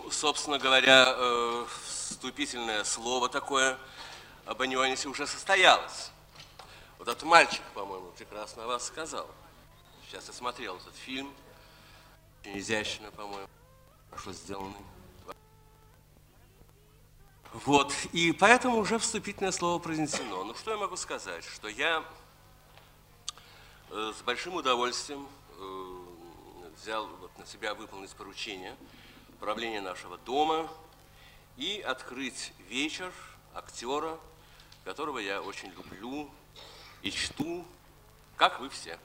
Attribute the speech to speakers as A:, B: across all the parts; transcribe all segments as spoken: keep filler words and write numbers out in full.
A: Ну, собственно говоря, э, вступительное слово такое об Анионисе уже состоялось. Вот этот мальчик, по-моему, прекрасно о вас сказал. Сейчас я смотрел этот фильм. Очень изящно, по-моему, хорошо сделанный. Вот, и поэтому уже вступительное слово произнесено. Ну, что я могу сказать? Что я э, с большим удовольствием э, взял вот на себя выполнить поручение правления нашего дома и открыть вечер актера, которого я очень люблю и чту, как вы все.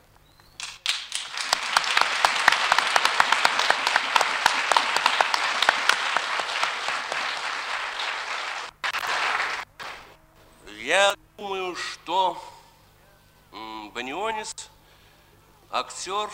A: Я думаю, что Банионис актер,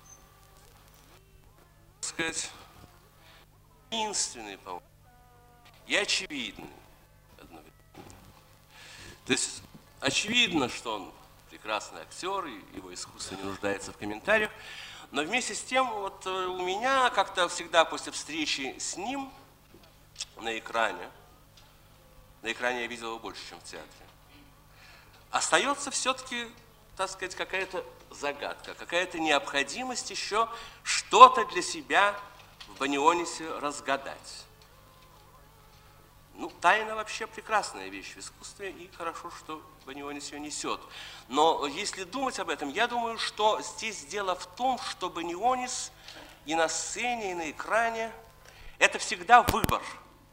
A: так сказать, единственный, по-моему, и очевидный одновременно. То есть очевидно, что он прекрасный актер, и его искусство не нуждается в комментариях, но вместе с тем вот у меня как-то всегда после встречи с ним на экране, на экране я видел его больше, чем в театре, остается все-таки, так сказать, какая-то загадка, какая-то необходимость еще что-то для себя в Банионисе разгадать. Ну, тайна вообще прекрасная вещь в искусстве, и хорошо, что Банионис ее несет. Но если думать об этом, я думаю, что здесь дело в том, что Банионис и на сцене, и на экране – это всегда выбор.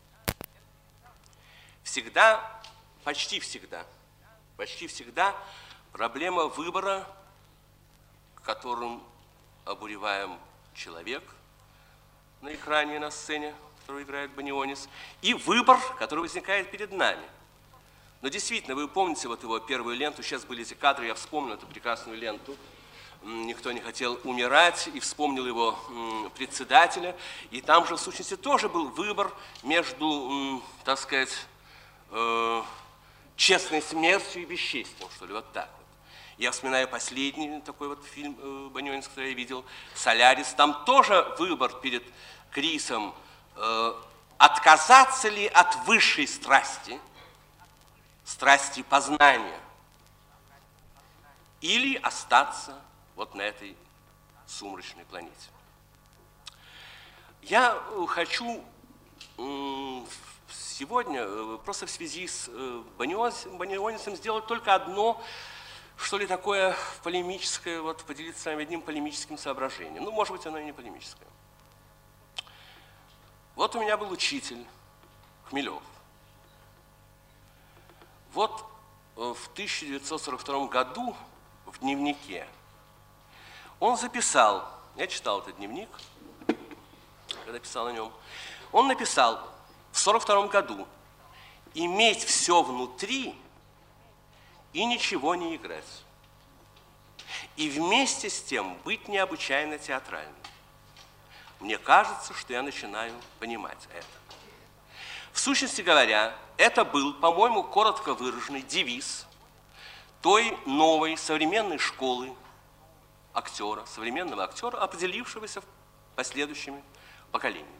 A: Всегда, почти всегда, почти всегда проблема выбора, которым обуреваем человек на экране и на сцене, который играет Банионис, и выбор, который возникает перед нами. Но действительно, вы помните вот его первую ленту, сейчас были эти кадры, я вспомнил эту прекрасную ленту, «Никто не хотел умирать», и вспомнил его председателя, и там же, в сущности, тоже был выбор между, так сказать, э, честной смертью и бесчестием, что ли, вот так вот. Я вспоминаю последний такой вот фильм э, Банионис, который я видел, «Солярис», там тоже выбор перед Крисом, отказаться ли от высшей страсти, страсти познания, или остаться вот на этой сумрачной планете. Я хочу сегодня просто в связи с Банионисом сделать только одно, что ли, такое полемическое, вот поделиться с вами одним полемическим соображением. Ну, может быть, оно и не полемическое. Вот у меня был учитель Хмелев. Вот в тысяча девятьсот сорок втором году в дневнике он записал, я читал этот дневник, когда писал о нем, он написал в сорок втором году: иметь все внутри и ничего не играть. И вместе с тем быть необычайно театральным. Мне кажется, что я начинаю понимать это. В сущности говоря, это был, по-моему, коротко выраженный девиз той новой современной школы актера, современного актера, определившегося последующими поколениями.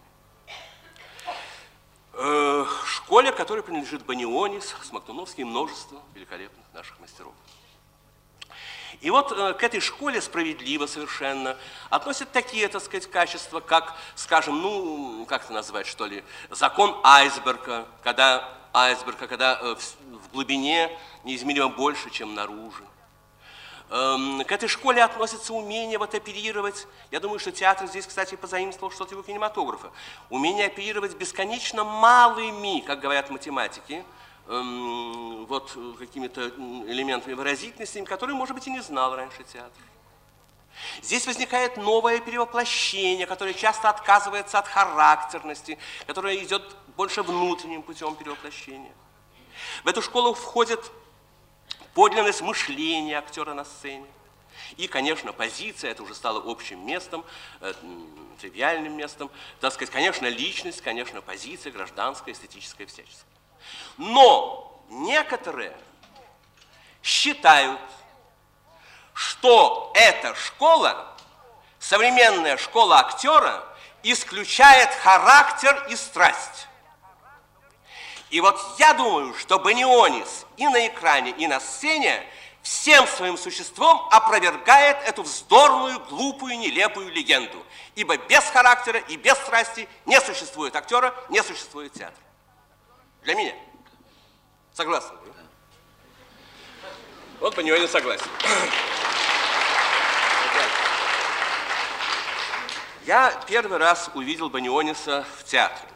A: Э, школе, которой принадлежит Банионис, Смоктуновский и множество великолепных наших мастеров. И вот э, к этой школе справедливо совершенно относят такие, так сказать, качества, как, скажем, ну, как это назвать, что ли, закон айсберга, когда айсберга, когда э, в, в глубине неизмеримо больше, чем наружу. Эм, к этой школе относится умение вот оперировать, я думаю, что театр здесь, кстати, позаимствовал что-то его кинематографа, умение оперировать бесконечно малыми, как говорят математики, вот какими-то элементами выразительности, которые, может быть, и не знал раньше театр. Здесь возникает новое перевоплощение, которое часто отказывается от характерности, которое идет больше внутренним путем перевоплощения. В эту школу входит подлинность мышления актера на сцене. И, конечно, позиция, это уже стало общим местом, э, тривиальным местом. Так сказать, конечно, личность, конечно, позиция гражданская, эстетическая, всяческая. Но некоторые считают, что эта школа, современная школа актера, исключает характер и страсть. И вот я думаю, что Банионис и на экране, и на сцене всем своим существом опровергает эту вздорную, глупую, нелепую легенду. Ибо без характера и без страсти не существует актера, не существует театра. Для меня. Согласны? Да? Вот Банионис согласен. Я первый раз увидел Баниониса в театре.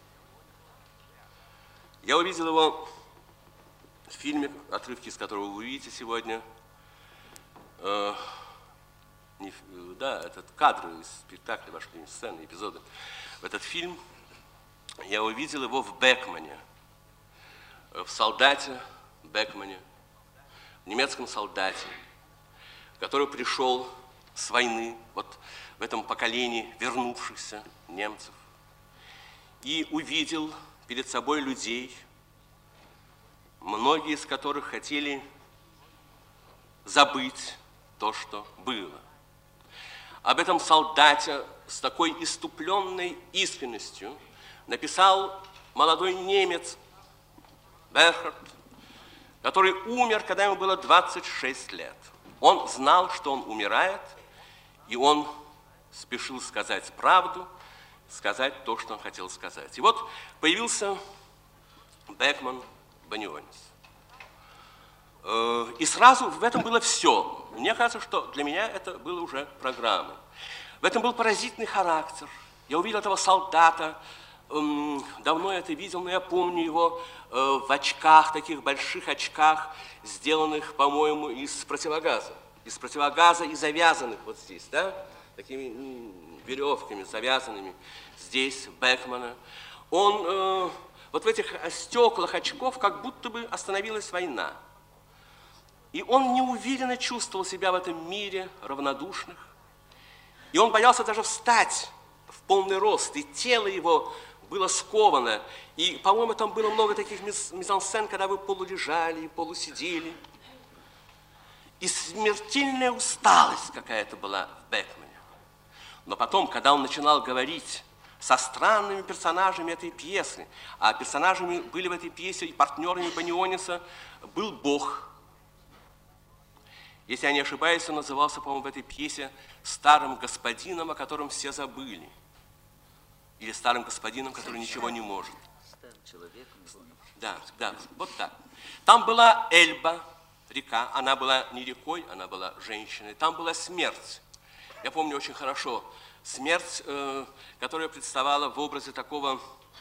A: Я увидел его в фильме, отрывки из которого вы увидите сегодня. Э, не, да, этот кадры из спектакля вошли, сцены, эпизоды. В этот фильм я увидел его в Бекмане, в солдате Бекмане, в немецком солдате, который пришел с войны, вот в этом поколении вернувшихся немцев, и увидел перед собой людей, многие из которых хотели забыть то, что было. Об этом солдате с такой иступленной искренностью написал молодой немец Берхард, который умер, когда ему было двадцать шесть лет. Он знал, что он умирает, и он спешил сказать правду, сказать то, что он хотел сказать. И вот появился Бекман Банионис. И сразу в этом было все. Мне кажется, что для меня это было уже программой. В этом был поразительный характер. Я увидел этого солдата, давно я это видел, но я помню его в очках, таких больших очках, сделанных, по-моему, из противогаза. Из противогаза и завязанных вот здесь, да, такими веревками завязанными здесь, Бекмана. Он э, вот в этих стеклах очков как будто бы остановилась война. И он неуверенно чувствовал себя в этом мире равнодушных. И он боялся даже встать в полный рост, и тело его было сковано. И, по-моему, там было много таких мизансцен, когда вы полулежали, полусидели. И смертельная усталость какая-то была в Бекмане. Но потом, когда он начинал говорить со странными персонажами этой пьесы, а персонажами были в этой пьесе и партнерами Баниониса был Бог. Если я не ошибаюсь, он назывался, по-моему, в этой пьесе старым господином, о котором все забыли. Или старым господином, который ничего не может.
B: Старым человеком.
A: Да, да, вот так. Там была Эльба, река, она была не рекой, она была женщиной. Там была смерть. Я помню очень хорошо смерть, э, которая представала в образе такого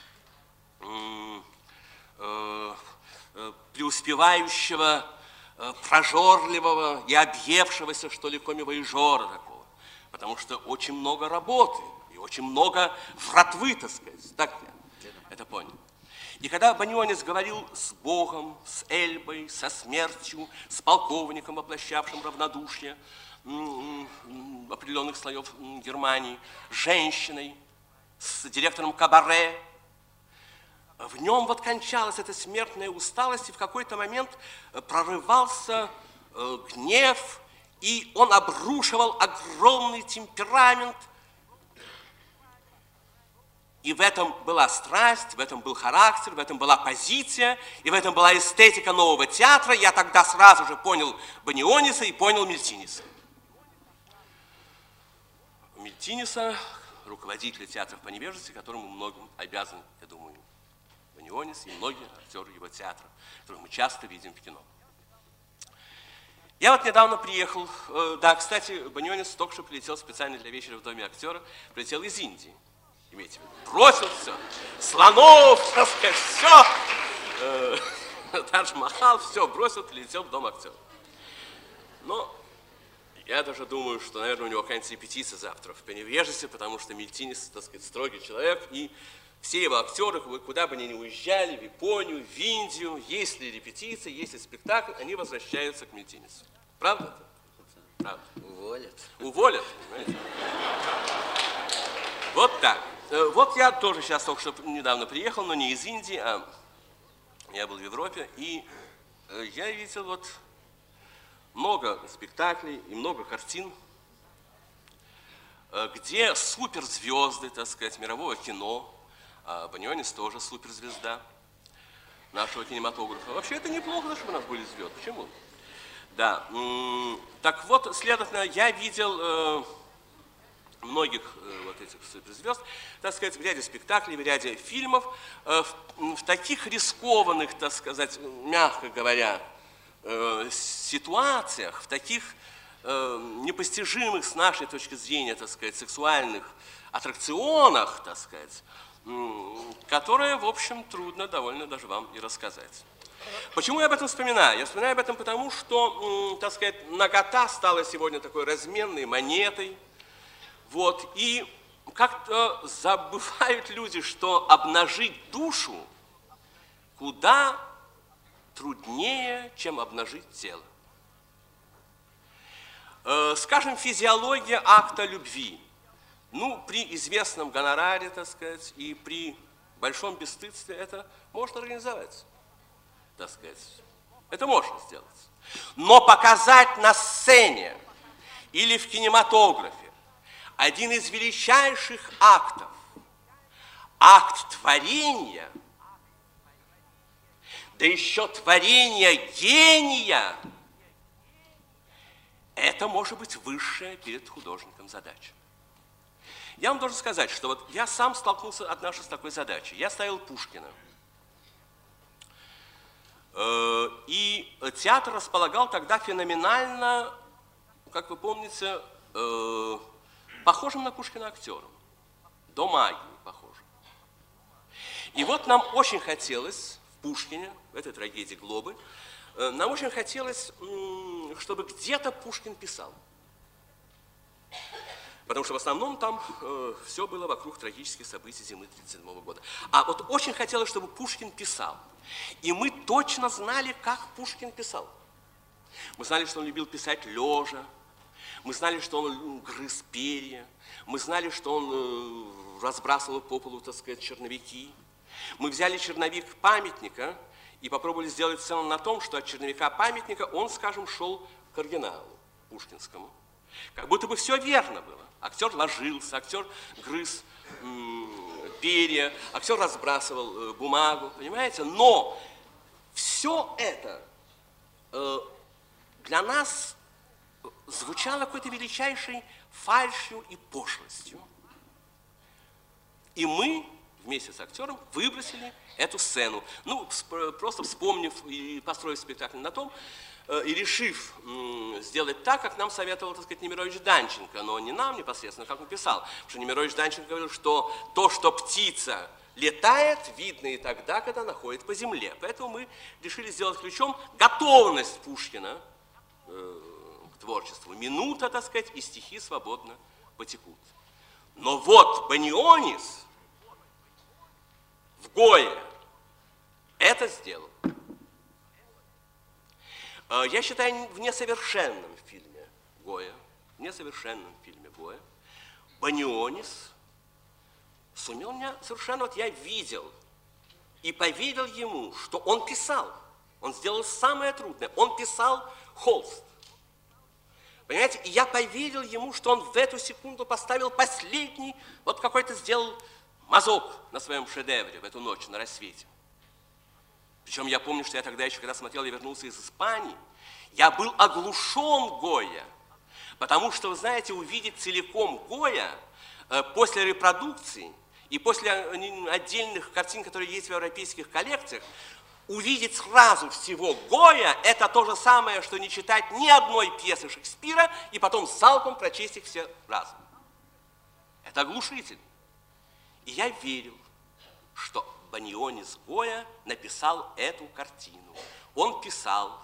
A: э, э, преуспевающего, э, прожорливого и объевшегося, что ли, комивояжера такого. Потому что очень много работы и очень много вратвы, так сказать. Так я это понял. И когда Банионис говорил с Богом, с Эльбой, со смертью, с полковником, воплощавшим равнодушие определенных слоев Германии, с женщиной, с директором кабаре, в нем вот кончалась эта смертная усталость, и в какой-то момент прорывался гнев, и он обрушивал огромный темперамент. И в этом была страсть, в этом был характер, в этом была позиция, и в этом была эстетика нового театра. Я тогда сразу же понял Баниониса и понял Мильтиниса. Мильтиниса, руководителя театра по невежеству, которому многим обязан, я думаю, Банионис и многие актеры его театра, которых мы часто видим в кино. Я вот недавно приехал, да, кстати, Банионис только что прилетел специально для вечера в Доме актера, прилетел из Индии. Имейте в виду, бросил все, слонов, так сказать, все, э, Тадж-Махал, все, бросил, прилетел в Дом актера. Но я даже думаю, что, наверное, у него какая-нибудь репетиция завтра в Пеневежесе, потому что Мильтинис, так сказать, строгий человек, и все его актеры, куда бы они ни уезжали, в Японию, в Индию, если репетиция, если спектакль, они возвращаются к Мильтинису. Правда? Правда.
B: Уволят.
A: Уволят, понимаете? Вот так. Вот я тоже сейчас только что недавно приехал, но не из Индии, а я был в Европе, и я видел вот много спектаклей и много картин. где суперзвезды, так сказать, мирового кино. А Банионис тоже суперзвезда нашего кинематографа. Вообще это неплохо, чтобы у нас были звезды. Почему? Да. Так вот, следовательно, я видел многих вот этих суперзвезд, так сказать, в ряде спектаклей, в ряде фильмов, в, в таких рискованных, так сказать, мягко говоря, ситуациях, в таких непостижимых с нашей точки зрения, так сказать, сексуальных аттракционах, так сказать, которые, в общем, трудно довольно даже вам и рассказать. Почему я об этом вспоминаю? Я вспоминаю об этом потому, что, так сказать, нагота стала сегодня такой разменной монетой. Вот, и как-то забывают люди, что обнажить душу куда труднее, чем обнажить тело. Э, скажем, физиология акта любви. Ну, при известном гонораре, так сказать, и при большом бесстыдстве это можно организовать, так сказать. Это можно сделать. Но показать на сцене или в кинематографе один из величайших актов, акт творения, да еще творение гения, это может быть высшая перед художником задача. Я вам должен сказать, что вот я сам столкнулся однажды с такой задачей. Я ставил Пушкина. И театр располагал тогда феноменально, как вы помните, похожим на Пушкина актером. До магии похожим. И вот нам очень хотелось в Пушкине, в этой трагедии «Глобы», нам очень хотелось, чтобы где-то Пушкин писал. Потому что в основном там э, все было вокруг трагических событий зимы тысяча девятьсот тридцать седьмого года. А вот очень хотелось, чтобы Пушкин писал. И мы точно знали, как Пушкин писал. Мы знали, что он любил писать лежа. Мы знали, что он грыз перья. Мы знали, что он э, разбрасывал по полу, так сказать, черновики. Мы взяли черновик памятника и попробовали сделать сцену на том, что от черновика памятника он, скажем, шел к оригиналу пушкинскому. Как будто бы все верно было. Актер ложился, актер грыз м, перья, актер разбрасывал э, бумагу, понимаете? Но все это э, для нас звучало какой-то величайшей фальшью и пошлостью. И мы вместе с актером выбросили эту сцену. Ну, просто вспомнив и построив спектакль на том, и решив сделать так, как нам советовал, так сказать, Немирович Данченко, но не нам непосредственно, как он писал. Потому что Немирович Данченко говорил, что то, что птица летает, видно и тогда, когда она ходит по земле. Поэтому мы решили сделать ключом готовность Пушкина э, к творчеству. Минута, так сказать, и стихи свободно потекут. Но вот Банионис в Гое это сделал. Я считаю, в несовершенном фильме Гоя, в несовершенном фильме Гоя, Банионис сумел меня совершенно, вот я видел и поверил ему, что он писал. Он сделал самое трудное. Он писал холст. Понимаете, и я поверил ему, что он в эту секунду поставил последний, вот какой-то сделал мазок на своем шедевре в эту ночь на рассвете. Причем я помню, что я тогда еще, когда смотрел, я вернулся из Испании, я был оглушен Гоя, потому что, вы знаете, увидеть целиком Гоя э, после репродукции и после отдельных картин, которые есть в европейских коллекциях, увидеть сразу всего Гоя – это то же самое, что не читать ни одной пьесы Шекспира и потом залпом прочесть их все разом. Это оглушительно. И я верил, что Банионис Гоя написал эту картину. Он писал,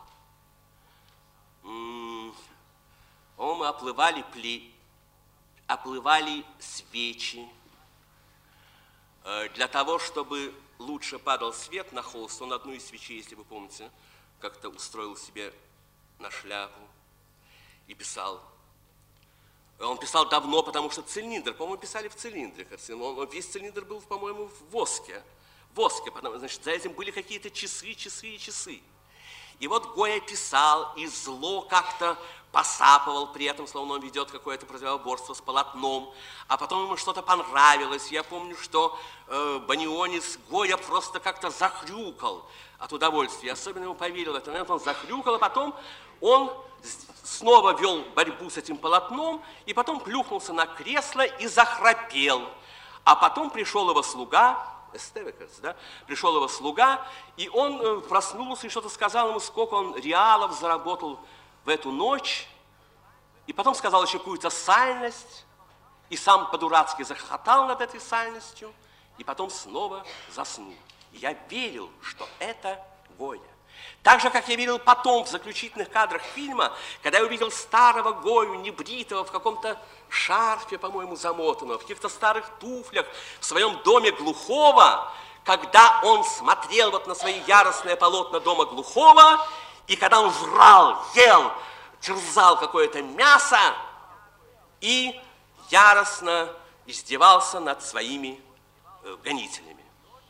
A: м- мы оплывали, пле- оплывали свечи э, для того, чтобы лучше падал свет на холст. Он одну из свечей, если вы помните, как-то устроил себе на шляпу и писал. Он писал давно, потому что цилиндр, по-моему, писали в цилиндре. Он, весь цилиндр был, по-моему, в воске. воске, потому, значит, за этим были какие-то часы, часы и часы. И вот Гойя писал, и зло как-то посапывал при этом, словно он ведет какое-то противоборство с полотном, а потом ему что-то понравилось. Я помню, что э, Банионис Гойя просто как-то захрюкал от удовольствия. Особенно ему поверил в этот момент, он захрюкал, а потом он снова вел борьбу с этим полотном, и потом плюхнулся на кресло и захрапел. А потом пришел его слуга, Эстевекес, да, пришел его слуга, и он э, проснулся и что-то сказал ему, сколько он реалов заработал в эту ночь, и потом сказал еще какую-то сальность, и сам по-дурацки захохотал над этой сальностью, и потом снова заснул. И я верил, что это Гойя. Так же, как я верил потом в заключительных кадрах фильма, когда я увидел старого Гойю, небритого, в каком-то шарфе, по-моему, замотанного, в каких-то старых туфлях, в своем доме глухого, когда он смотрел вот на свои яростные полотна дома глухого, и когда он жрал, ел, терзал какое-то мясо и яростно издевался над своими э, гонителями.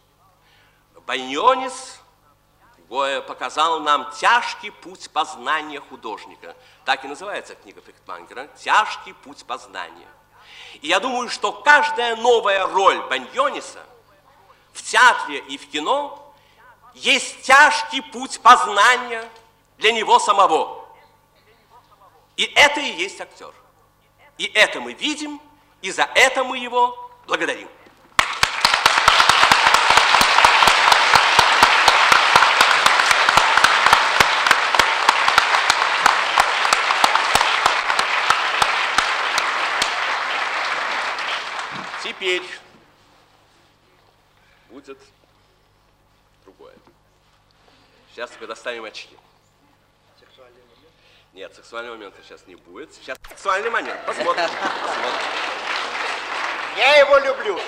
A: Банионис Гойя показал нам тяжкий путь познания художника. Так и называется книга Фейхтвангера «Тяжкий путь познания». И я думаю, что каждая новая роль Баньониса в театре и в кино есть тяжкий путь познания для него самого. И это и есть актер. И это мы видим, и за это мы его благодарим. Теперь будет другое. Сейчас мы доставим очки.
C: Сексуальный момент?
A: Нет, сексуального момента сейчас не будет. Сейчас сексуальный момент. Посмотрим. Посмотрим.
C: Я его люблю.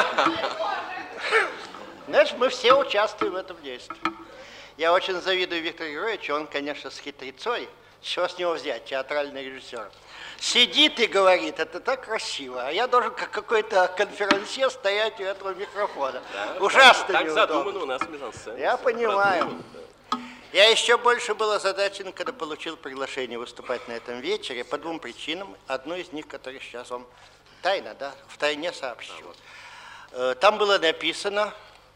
C: Знаешь, мы все участвуем в этом действии. Я очень завидую Виктору Григорьевичу, он, конечно, с хитрецой. Чего с него взять, театральный режиссер? Сидит и говорит, это так красиво, а я должен как какой-то конферансье стоять у этого микрофона. Да, ужасно
A: так,
C: неудобно.
A: Так задумано у нас мизансцена.
C: Я понимаю. Да. Я еще больше был озадачен, когда получил приглашение выступать на этом вечере по двум причинам. Одну из них, которую сейчас вам тайно, да, втайне сообщу. А, вот. Там было написано,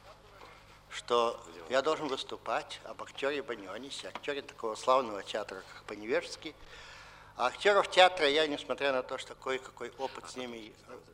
C: что я должен выступать об актере Банионисе, актере такого славного театра, как По-Невежски. А актеров театра я, несмотря на то, что кое-какой опыт с ними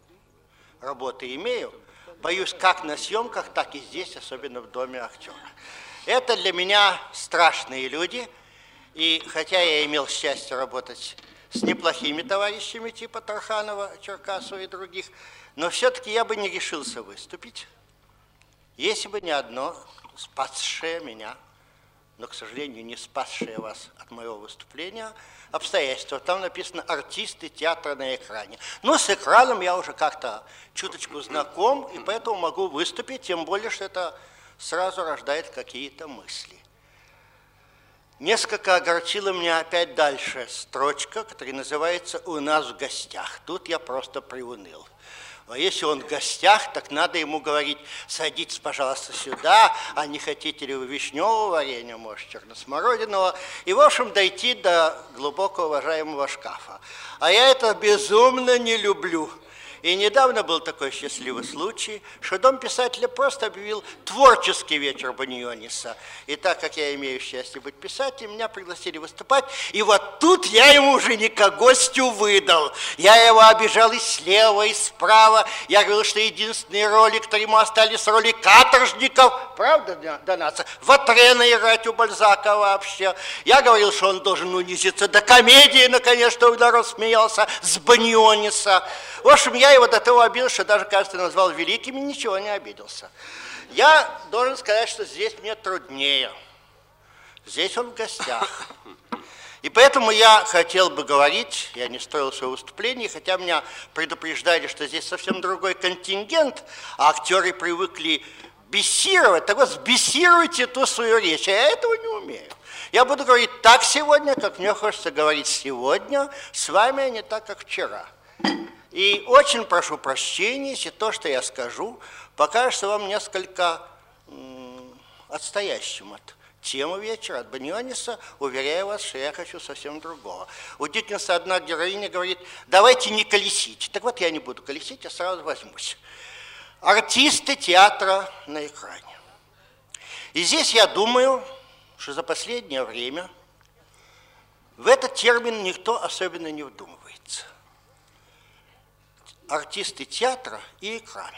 C: работы имею, боюсь как на съемках, так и здесь, особенно в доме актера. Это для меня страшные люди, и хотя я имел счастье работать с неплохими товарищами типа Тарханова, Черкасова и других, но все-таки я бы не решился выступить, если бы не одно спасшее меня, но, к сожалению, не спасшее вас от моего выступления, обстоятельства. Там написано «артисты театра на экране». Но с экраном я уже как-то чуточку знаком, и поэтому могу выступить, тем более, что это сразу рождает какие-то мысли. Несколько огорчила меня опять дальше строчка, которая называется «У нас в гостях». Тут я просто приуныл. А если он в гостях, так надо ему говорить, садитесь, пожалуйста, сюда, а не хотите ли вы вишневого варенья, может, черносмородиного, и, в общем, дойти до глубоко уважаемого шкафа. А я это безумно не люблю. И недавно был такой счастливый случай, что Дом писателя просто объявил творческий вечер Баниониса. И так как я имею счастье быть писателем, меня пригласили выступать. И вот тут я ему уже не как гостю выдал. Я его обижал и слева, и справа. Я говорил, что единственные роли, которые ему остались, роли каторжников. Правда, Донаться? Ватрена играть у Бальзака вообще. Я говорил, что он должен унизиться до комедии, наконец, чтобы народ смеялся с Баниониса. В общем, я его до того обидел, что даже, кажется, назвал великим и ничего не обиделся. Я должен сказать, что здесь мне труднее. Здесь он в гостях. И поэтому я хотел бы говорить, я не строил свое выступление, хотя меня предупреждали, что здесь совсем другой контингент, а актеры привыкли бессировать. Так вот, сбессируйте ту свою речь, а я этого не умею. Я буду говорить так сегодня, как мне хочется говорить сегодня, с вами, а не так, как вчера. И очень прошу прощения, если то, что я скажу, покажется вам несколько м, отстоящим от Тема вечера от Баниониса, уверяю вас, что я хочу совсем другого. Удивительно, одна героиня говорит, давайте не колесить. Так вот, я не буду колесить, я сразу возьмусь. Артисты театра на экране. И здесь я думаю, что за последнее время в этот термин никто особенно не вдумывается. Артисты театра и экран.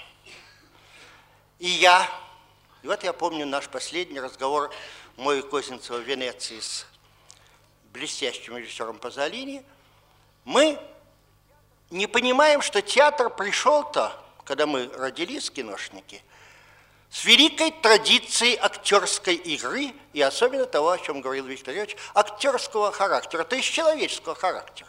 C: И я, и вот я помню наш последний разговор мой Козинцева в Венеции с блестящим режиссером Пазолини, мы не понимаем, что театр пришел-то, когда мы родились, киношники, с великой традицией актерской игры и особенно того, о чем говорил Виктор Ильич, актерского характера, то есть человеческого характера.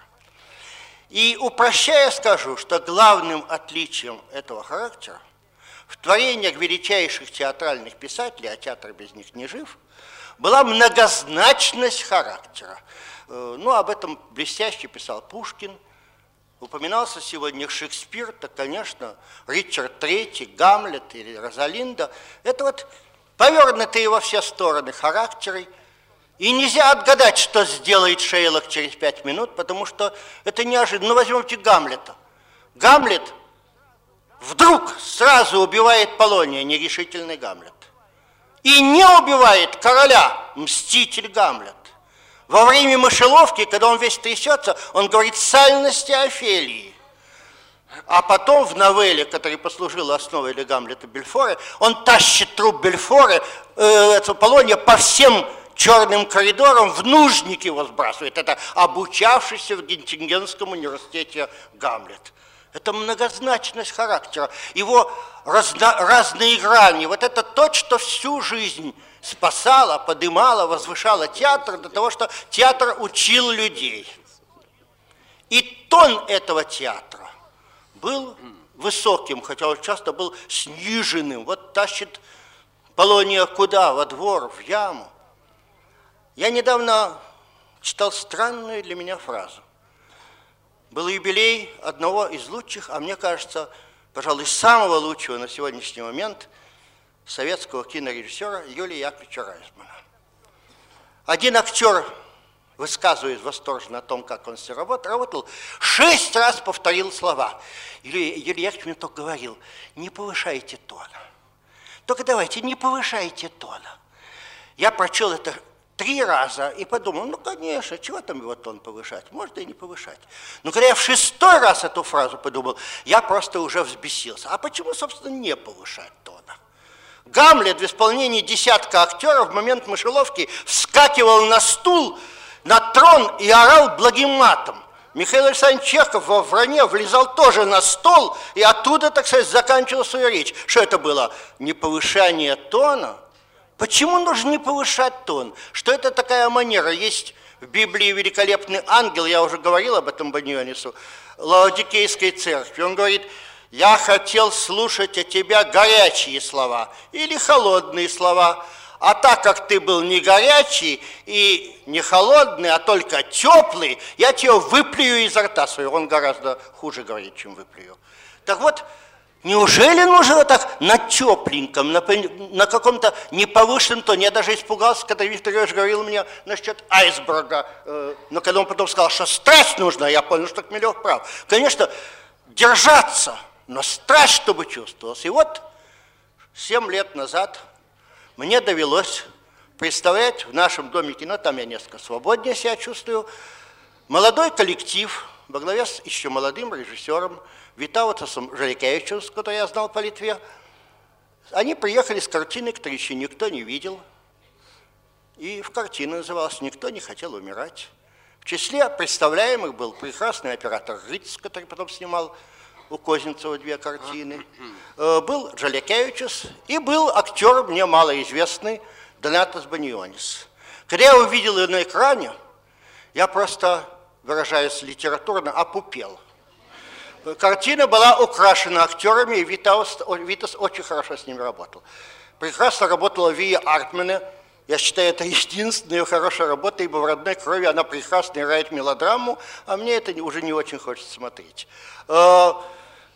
C: И упрощая скажу, что главным отличием этого характера в творениях величайших театральных писателей, а театр без них не жив, была многозначность характера. Ну, об этом блестяще писал Пушкин. Упоминался сегодня Шекспир, то, конечно, Ричард Третий, Гамлет или Розалинда. Это вот повернутые во все стороны характеры. И нельзя отгадать, что сделает Шейлок через пять минут, потому что это неожиданно. Ну, возьмите Гамлета. Гамлет вдруг сразу убивает Полония, нерешительный Гамлет. И не убивает короля, мститель Гамлет. Во время мышеловки, когда он весь трясется, он говорит сальности Офелии. А потом в новелле, которая послужила основой для Гамлета Бельфора, он тащит труп Бельфора, э, этого Полония, по всем черным коридорам, в нужники его сбрасывает. Это обучавшийся в Геттингенском университете Гамлет. Это многозначность характера, его разно, разные грани. Вот это то, что всю жизнь спасало, подымало, возвышало театр до того, что театр учил людей. И тон этого театра был высоким, хотя он часто был сниженным. Вот тащит Полония куда? Во двор, в яму. Я недавно читал странную для меня фразу. Был юбилей одного из лучших, а мне кажется, пожалуй, самого лучшего на сегодняшний момент советского кинорежиссера Юлия Яковлевича Райзмана. Один актер, высказываясь восторженно о том, как он все работал, работал, шесть раз повторил слова. Юлия, Юлия Яковлевич мне только говорил, не повышайте тона. Только давайте, не повышайте тона. Я прочел это три раза и подумал, ну, конечно, чего там его тон повышать? Можно и не повышать. Но когда я в шестой раз эту фразу подумал, я просто уже взбесился. А почему, собственно, не повышать тона? Гамлет в исполнении десятка актеров в момент мышеловки вскакивал на стул, на трон и орал благим матом. Михаил Александрович Чехов во «Вране» влезал тоже на стол и оттуда, так сказать, заканчивал свою речь. Что это было? Не повышание тона? Почему нужно не повышать тон? Что это такая манера? Есть в Библии великолепный ангел, я уже говорил об этом Банионису, Лаодикейской церкви. Он говорит, я хотел слушать от тебя горячие слова или холодные слова, а так как ты был не горячий и не холодный, а только теплый, я тебя выплюю изо рта своего. Он гораздо хуже говорит, чем выплюю. Так вот, неужели нужно вот так на тепленьком, на, на каком-то неповышенном тоне? Я даже испугался, когда Виктор Ильич говорил мне насчет айсберга, э, но когда он потом сказал, что страсть нужна, я понял, что Хмелев прав. Конечно, держаться, но страсть, чтобы чувствовалась. И вот семь лет назад мне довелось представлять в нашем доме кино, там я несколько свободнее себя чувствую, молодой коллектив во главе с еще молодым режиссером Витаутасом Жаликевичем, которого я знал по Литве. Они приехали с картиной, которую еще никто не видел. И в картине называлась «Никто не хотел умирать». В числе представляемых был прекрасный оператор Рыц, который потом снимал у Козинцева две картины. Был Жаликевичус и был актер, мне малоизвестный, Донатас Банионис. Когда я увидел ее на экране, я просто, выражаясь литературно, опупел. Картина была украшена актерами, и Витас, Витас очень хорошо с ними работал. Прекрасно работала Вия Артмане. Я считаю, это единственная ее хорошая работа, ибо в родной крови она прекрасно играет мелодраму, а мне это уже не очень хочется смотреть.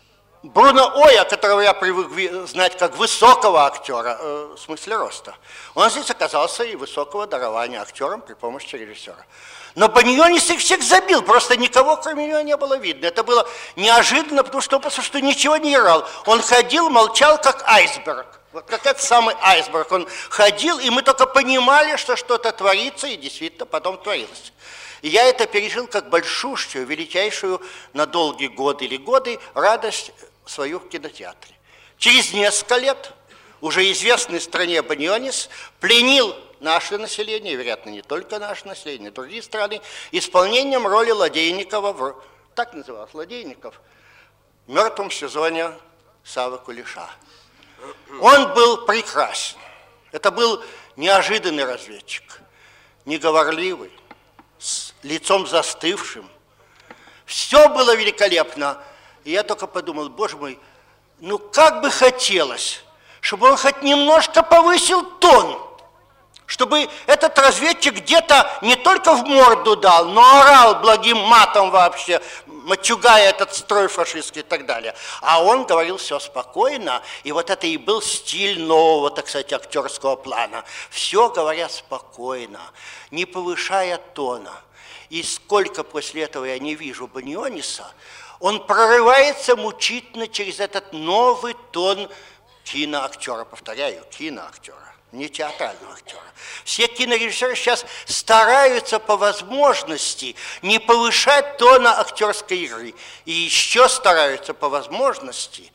C: Бруно Оя, которого я привык знать как высокого актера, э, в смысле роста, он здесь оказался и высокого дарования актером при помощи режиссера. Но Баньонис их всех забил, просто никого кроме него не было видно. Это было неожиданно, потому что он просто что ничего не играл. Он ходил, молчал, как айсберг. Вот как этот самый айсберг. Он ходил, и мы только понимали, что что-то творится, и действительно потом творилось. И я это пережил как большущую, величайшую на долгие годы или годы радость свою в кинотеатре. Через несколько лет уже известный стране Баньонис пленил наше население, вероятно, не только наше население, другие страны, исполнением роли Ладейникова, в, так называлось, Ладейников, в «Мертвом сезоне» Саввы Кулеша. Он был прекрасен. Это был неожиданный разведчик, неговорливый, с лицом застывшим. Все было великолепно. И я только подумал, боже мой, ну как бы хотелось, чтобы он хоть немножко повысил тон, чтобы этот разведчик где-то не только в морду дал, но орал благим матом вообще, матюгая этот строй фашистский и так далее. А он говорил все спокойно, и вот это и был стиль нового, так сказать, актерского плана. Все говоря спокойно, не повышая тона. И сколько после этого я не вижу Баньониса, он прорывается мучительно через этот новый тон киноактера, повторяю, киноактера, не театрального актера. Все кинорежиссеры сейчас стараются по возможности не повышать тона актерской игры, и еще стараются по возможности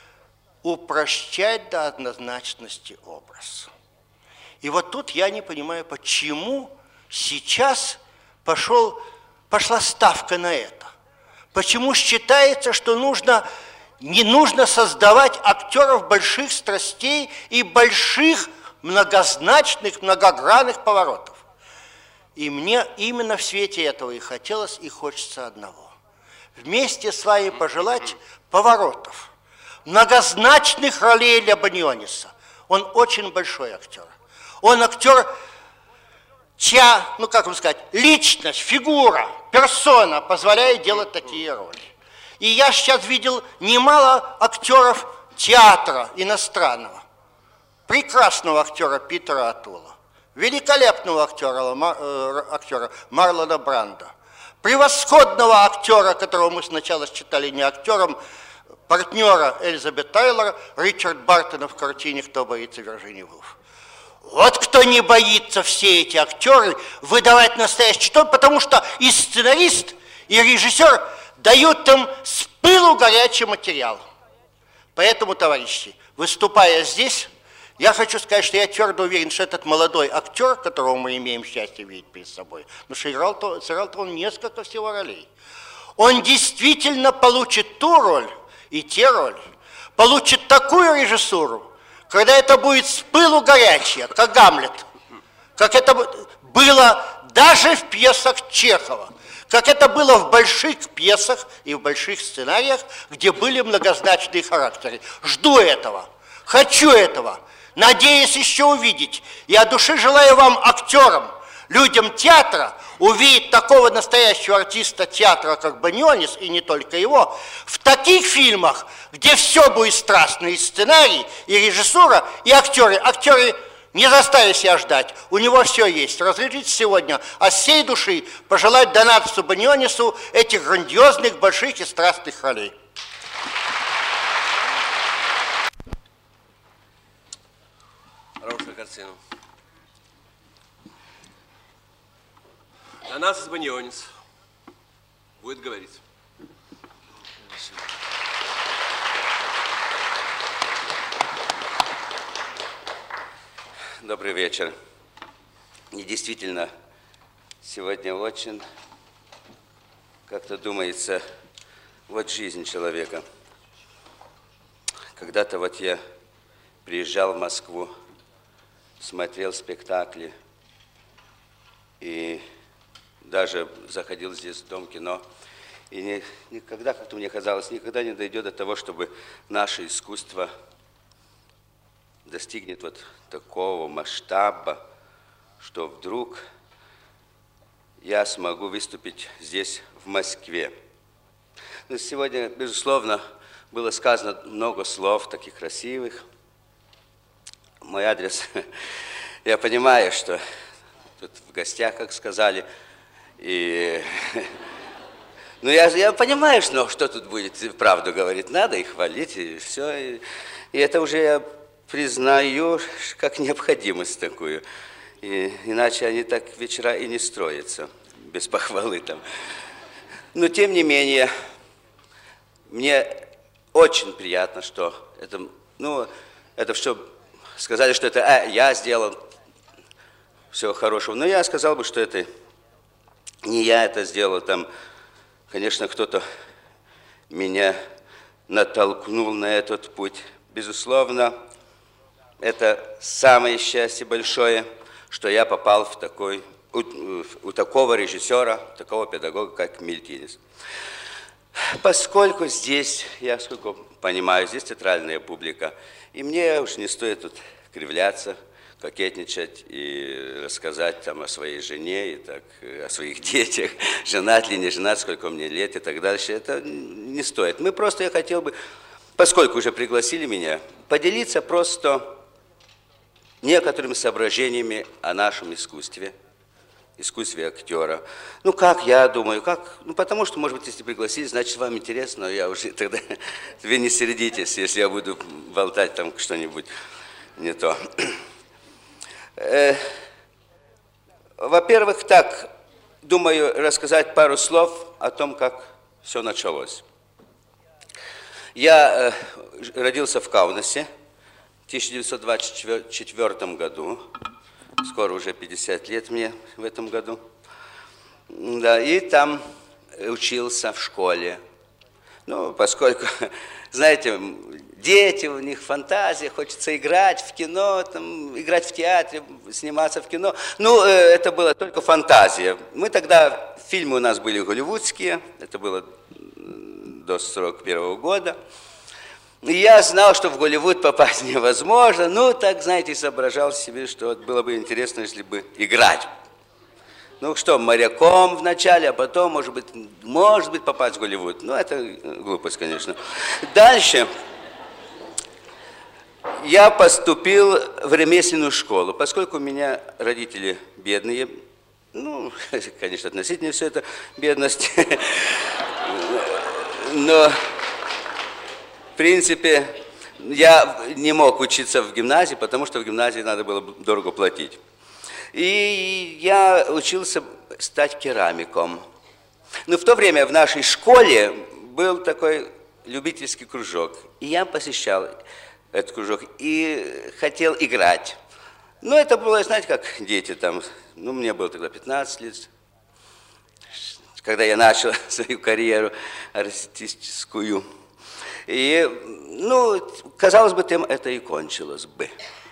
C: упрощать до однозначности образ. И вот тут я не понимаю, почему сейчас пошел, пошла ставка на это. Почему считается, что нужно, не нужно создавать актеров больших страстей и больших многозначных, многогранных поворотов. И мне именно в свете этого и хотелось, и хочется одного. Вместе с вами пожелать поворотов, многозначных ролей для Баньониса. Он очень большой актер. Он актер, чья, ну как вам сказать, личность, фигура, персона позволяет делать такие роли. И я сейчас видел немало актеров театра иностранного. Прекрасного актера Питера Атула, великолепного актера, э, актера Марлона Брандо, превосходного актера, которого мы сначала считали не актером, партнера Элизабет Тайлор, Ричард Бартона в картине «Кто боится Вирджинии Вулф». Вот кто не боится, все эти актеры, выдавать настоящий тон, потому что и сценарист, и режиссер дают им с пылу горячий материал. Поэтому, товарищи, выступая здесь, я хочу сказать, что я твердо уверен, что этот молодой актер, которого мы имеем счастье видеть перед собой, потому что играл-то, сыграл-то он несколько всего ролей, он действительно получит ту роль и те роли, получит такую режиссуру, когда это будет с пылу горячее, как Гамлет, как это было даже в пьесах Чехова, как это было в больших пьесах и в больших сценариях, где были многозначные характеры. Жду этого, хочу этого, надеюсь еще увидеть. И от души желаю вам, актерам, людям театра, увидеть такого настоящего артиста театра, как Баньонис, и не только его, в таких фильмах, где все будет страстно, и сценарий, и режиссура, и актеры. Актеры не заставят себя ждать, у него все есть. Разрешите сегодня от всей души пожелать Донатасу Баньонису этих грандиозных, больших и страстных ролей.
A: Хорошая картина. Донатас Баньонис будет говорить.
B: Добрый вечер. И действительно, сегодня очень, как-то думается, вот жизнь человека. Когда-то вот я приезжал в Москву, смотрел спектакли и даже заходил здесь в Дом кино. И не, никогда, как-то мне казалось, никогда не дойдет до того, чтобы наше искусство достигнет вот такого масштаба, что вдруг я смогу выступить здесь, в Москве. Но сегодня, безусловно, было сказано много слов таких красивых. Мой адрес, я понимаю, что тут в гостях, как сказали, и... Ну, я, я понимаю, что, что тут будет, правду говорить, надо и хвалить, и все. И, и это уже я признаю как необходимость такую. И, иначе они так вечера и не строятся, без похвалы там. Но, тем не менее, мне очень приятно, что это, ну, это все, сказали, что это а, я сделал, всего хорошего. Но я сказал бы, что это не я это сделал, там, конечно, кто-то меня натолкнул на этот путь. Безусловно, это самое счастье большое, что я попал в такой, у, у такого режиссера, такого педагога, как Мильтинес. Поскольку здесь, я сколько понимаю, здесь театральная публика, и мне уж не стоит тут кривляться, кокетничать и рассказать там о своей жене, и так, о своих детях, женат ли, не женат, сколько мне лет и так дальше. Это не стоит. Мы просто, я хотел бы, поскольку уже пригласили меня, поделиться просто некоторыми соображениями о нашем искусстве, искусстве актера. Ну, как я думаю, как, ну, потому что, может быть, если пригласили, значит, вам интересно, я уже тогда, вы не сердитесь, если я буду болтать там что-нибудь не то. Во-первых, так, думаю, рассказать пару слов о том, как все началось. Я э, родился в Каунасе в тысяча девятьсот двадцать четвёртом году. Скоро уже пятьдесят лет мне в этом году. Да, и там учился в школе. Ну, поскольку, знаете, дети, у них фантазия, хочется играть в кино, там, играть в театре, сниматься в кино. Ну, это была только фантазия. Мы тогда, фильмы у нас были голливудские, это было до сорок первого года. И я знал, что в Голливуд попасть невозможно. Ну, так, знаете, соображал себе, что было бы интересно, если бы играть. Ну что, моряком вначале, а потом, может быть, может быть, попасть в Голливуд. Ну, это глупость, конечно. Дальше я поступил в ремесленную школу, поскольку у меня родители бедные. Ну, конечно, относительно все это бедность. Но, в принципе, я не мог учиться в гимназии, потому что в гимназии надо было дорого платить. И я учился стать керамиком. Но в то время в нашей школе был такой любительский кружок. И я посещал этот кружок и хотел играть. Ну, это было, знаете, как дети там. Ну, мне было тогда пятнадцать лет, когда я начал свою карьеру артистическую. И, ну, казалось бы, тем это и кончилось бы.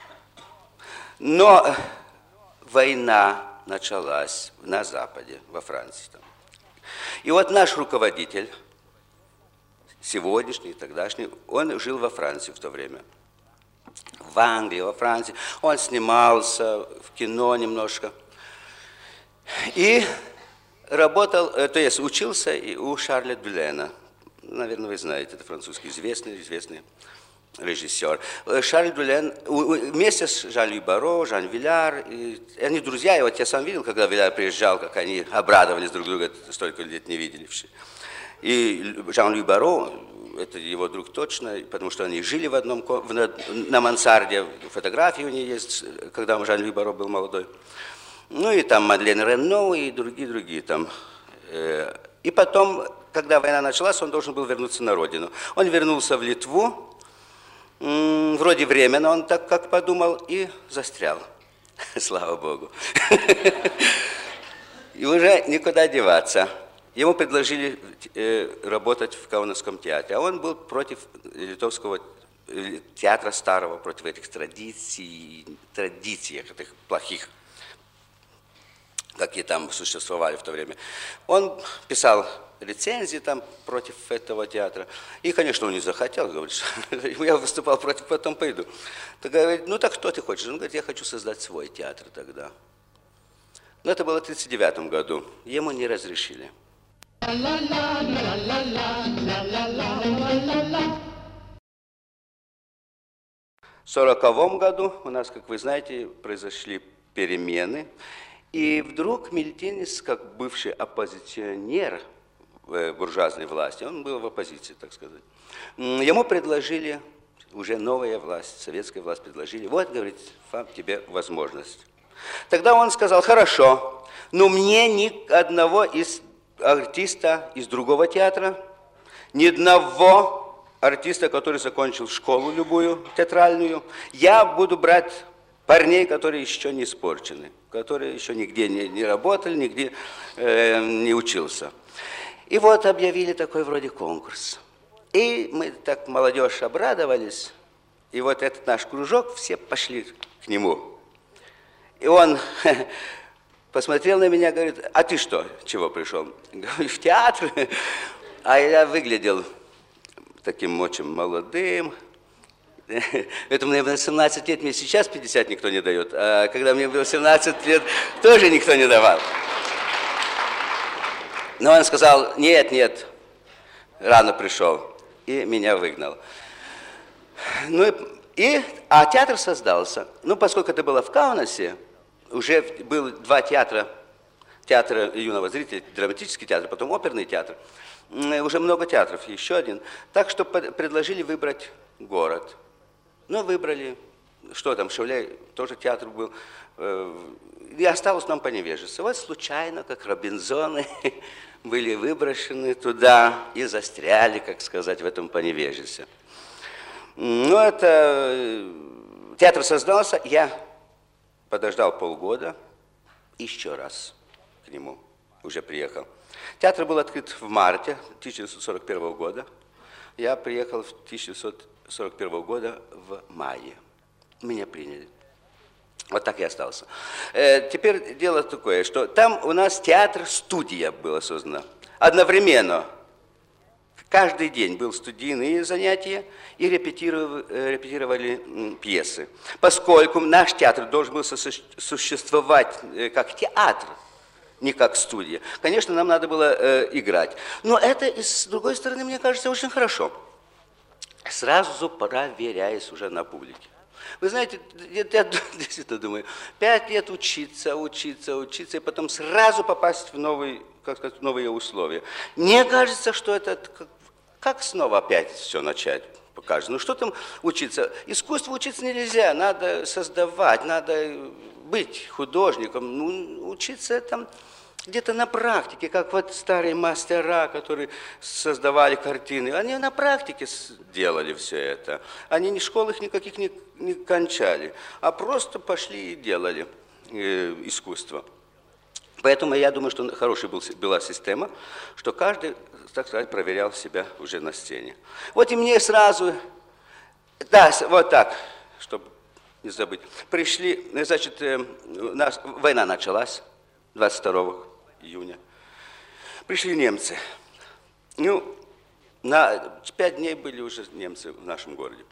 B: Но война началась на Западе, во Франции. Там. И вот наш руководитель, сегодняшний и тогдашний, он жил во Франции в то время. В Англии, во Франции. Он снимался в кино немножко. И работал, то есть учился у Шарля Дюлена. Наверное, вы знаете, это французский известный, известный режиссер. Шарль Дюлен, вместе с Жан-Луи Баро, Жан Виляр, и они друзья, и вот я сам видел, когда Виляр приезжал, как они обрадовались друг друга, столько лет не видели. И Жан-Луи Баро, это его друг точно, потому что они жили в одном, на, на мансарде, фотографии у них есть, когда Жан-Луи Баро был молодой. Ну и там Мадлен Рено и другие-другие там. И потом, когда война началась, он должен был вернуться на родину. Он вернулся в Литву, вроде временно, он так как подумал, и застрял. Слава Богу. И уже никуда деваться. Ему предложили работать в Каунасском театре, а он был против литовского театра старого, против этих традиций, традиций этих плохих, какие там существовали в то время. Он писал рецензии там против этого театра. И, конечно, он не захотел, говорит, что я выступал против, потом пойду. Так говорит, ну так что ты хочешь? Он говорит, я хочу создать свой театр тогда. Но это было в тридцать девятом году. Ему не разрешили. В сороковом году у нас, как вы знаете, произошли перемены. И вдруг Мильтинис, как бывший оппозиционер буржуазной власти, он был в оппозиции, так сказать, ему предложили, уже новая власть, советская власть предложили, вот, говорит, вам тебе возможность. Тогда он сказал, хорошо, но мне ни одного из артиста из другого театра, ни одного артиста, который закончил школу любую, театральную, я буду брать парней, которые еще не испорчены, которые еще нигде не, не работали, нигде э, не учился. И вот объявили такой вроде конкурс. И мы так, молодежь, обрадовались, и вот этот наш кружок, все пошли к нему. И он посмотрел на меня, говорит, а ты что, чего пришел? Говорю, в театр. А я выглядел таким очень молодым. Это мне было семнадцать лет, мне сейчас пятьдесят никто не дает, а когда мне было семнадцать лет, тоже никто не давал. Но он сказал, нет, нет, рано пришел, и меня выгнал. Ну и, и, а театр создался. Ну, поскольку это было в Каунасе, уже было два театра, театр юного зрителя, драматический театр, потом оперный театр, уже много театров, еще один. Так что предложили выбрать город. Ну, выбрали, что там, Шевляй, тоже театр был, и осталось нам Поневежье. Вот случайно, как Робинзоны, были выброшены туда и застряли, как сказать, в этом Поневежье. Ну, это... Театр создался, я подождал полгода, еще раз к нему уже приехал. Театр был открыт в марте тысяча девятьсот сорок первого года. Я приехал в тысяча девятьсот сорок первого года в мае. Меня приняли. Вот так и остался. Э, теперь дело такое, что там у нас театр-студия была создана. Одновременно. Каждый день был студийные занятия и репетировали, репетировали пьесы. Поскольку наш театр должен был существовать как театр, не как студия, конечно, нам надо было э, играть. Но это, с другой стороны, мне кажется, очень хорошо. Сразу проверяясь уже на публике. Вы знаете, я, я действительно думаю, пять лет учиться, учиться, учиться, и потом сразу попасть в новые, как сказать, новые условия. Мне кажется, что это как, как снова опять все начать покажется. Ну что там учиться? Искусству учиться нельзя, надо создавать, надо быть художником. Ну, учиться там где-то на практике, как вот старые мастера, которые создавали картины, они на практике делали все это. Они ни школ их никаких не, не кончали, а просто пошли и делали э, искусство. Поэтому я думаю, что хорошая была система, что каждый, так сказать, проверял себя уже на сцене. Вот и мне сразу, да, вот так, чтобы не забыть, пришли, значит, э, у нас война началась двадцать второго июня. Пришли немцы. Ну, на пять дней были уже немцы в нашем городе.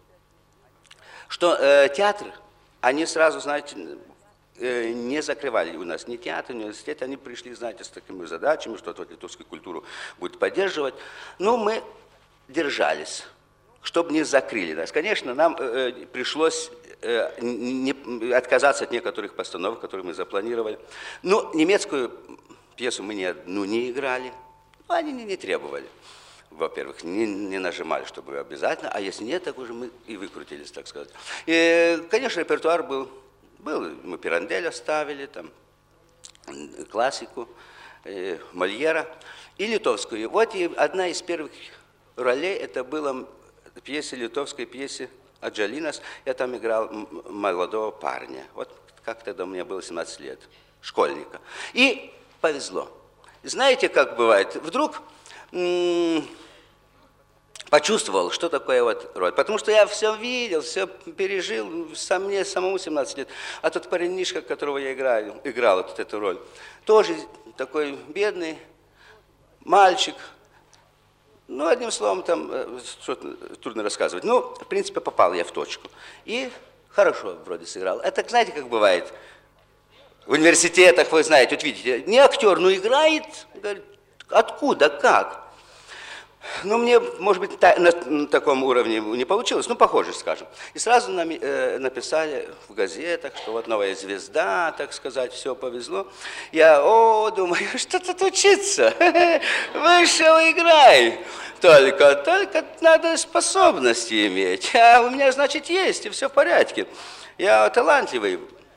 B: Что э, театр, они сразу, знаете, э, не закрывали у нас ни театр, ни университет. Они пришли, знаете, с такими задачами, что вот литовскую культуру будет поддерживать. Но мы держались, чтобы не закрыли нас. Конечно, нам э, пришлось э, не, отказаться от некоторых постановок, которые мы запланировали. Но немецкую пьесу мы ни одну не играли, но они не, не требовали. Во-первых, не, не нажимали, чтобы обязательно, а если нет, так уже мы и выкрутились, так сказать. И, конечно, репертуар был, был мы Пиранделя ставили, там, классику, э, Мольера и литовскую. Вот и одна из первых ролей, это была пьеса, литовской пьесе «Аджалинас». Я там играл молодого парня, вот как тогда мне было семнадцать лет, школьника. И повезло. Знаете, как бывает, вдруг м- почувствовал, что такое вот роль. Потому что я все видел, все пережил, сам мне самому семнадцать лет. А тот паренишка, которого я играл, играл вот эту роль, тоже такой бедный мальчик. Ну, одним словом, там что-то трудно рассказывать. Ну, в принципе, попал я в точку. И хорошо вроде сыграл. Это, знаете, как бывает. В университетах, вы знаете, вот видите, не актер, но играет, говорит, откуда, как? Ну, мне, может быть, та, на, на таком уровне не получилось, ну, похоже, скажем. И сразу нам, э, написали в газетах, что вот новая звезда, так сказать, все повезло. Я, о, думаю, что тут учиться? Вышел, играй. Только, только надо способности иметь. А у меня, значит, есть, и все в порядке. Я талантливый.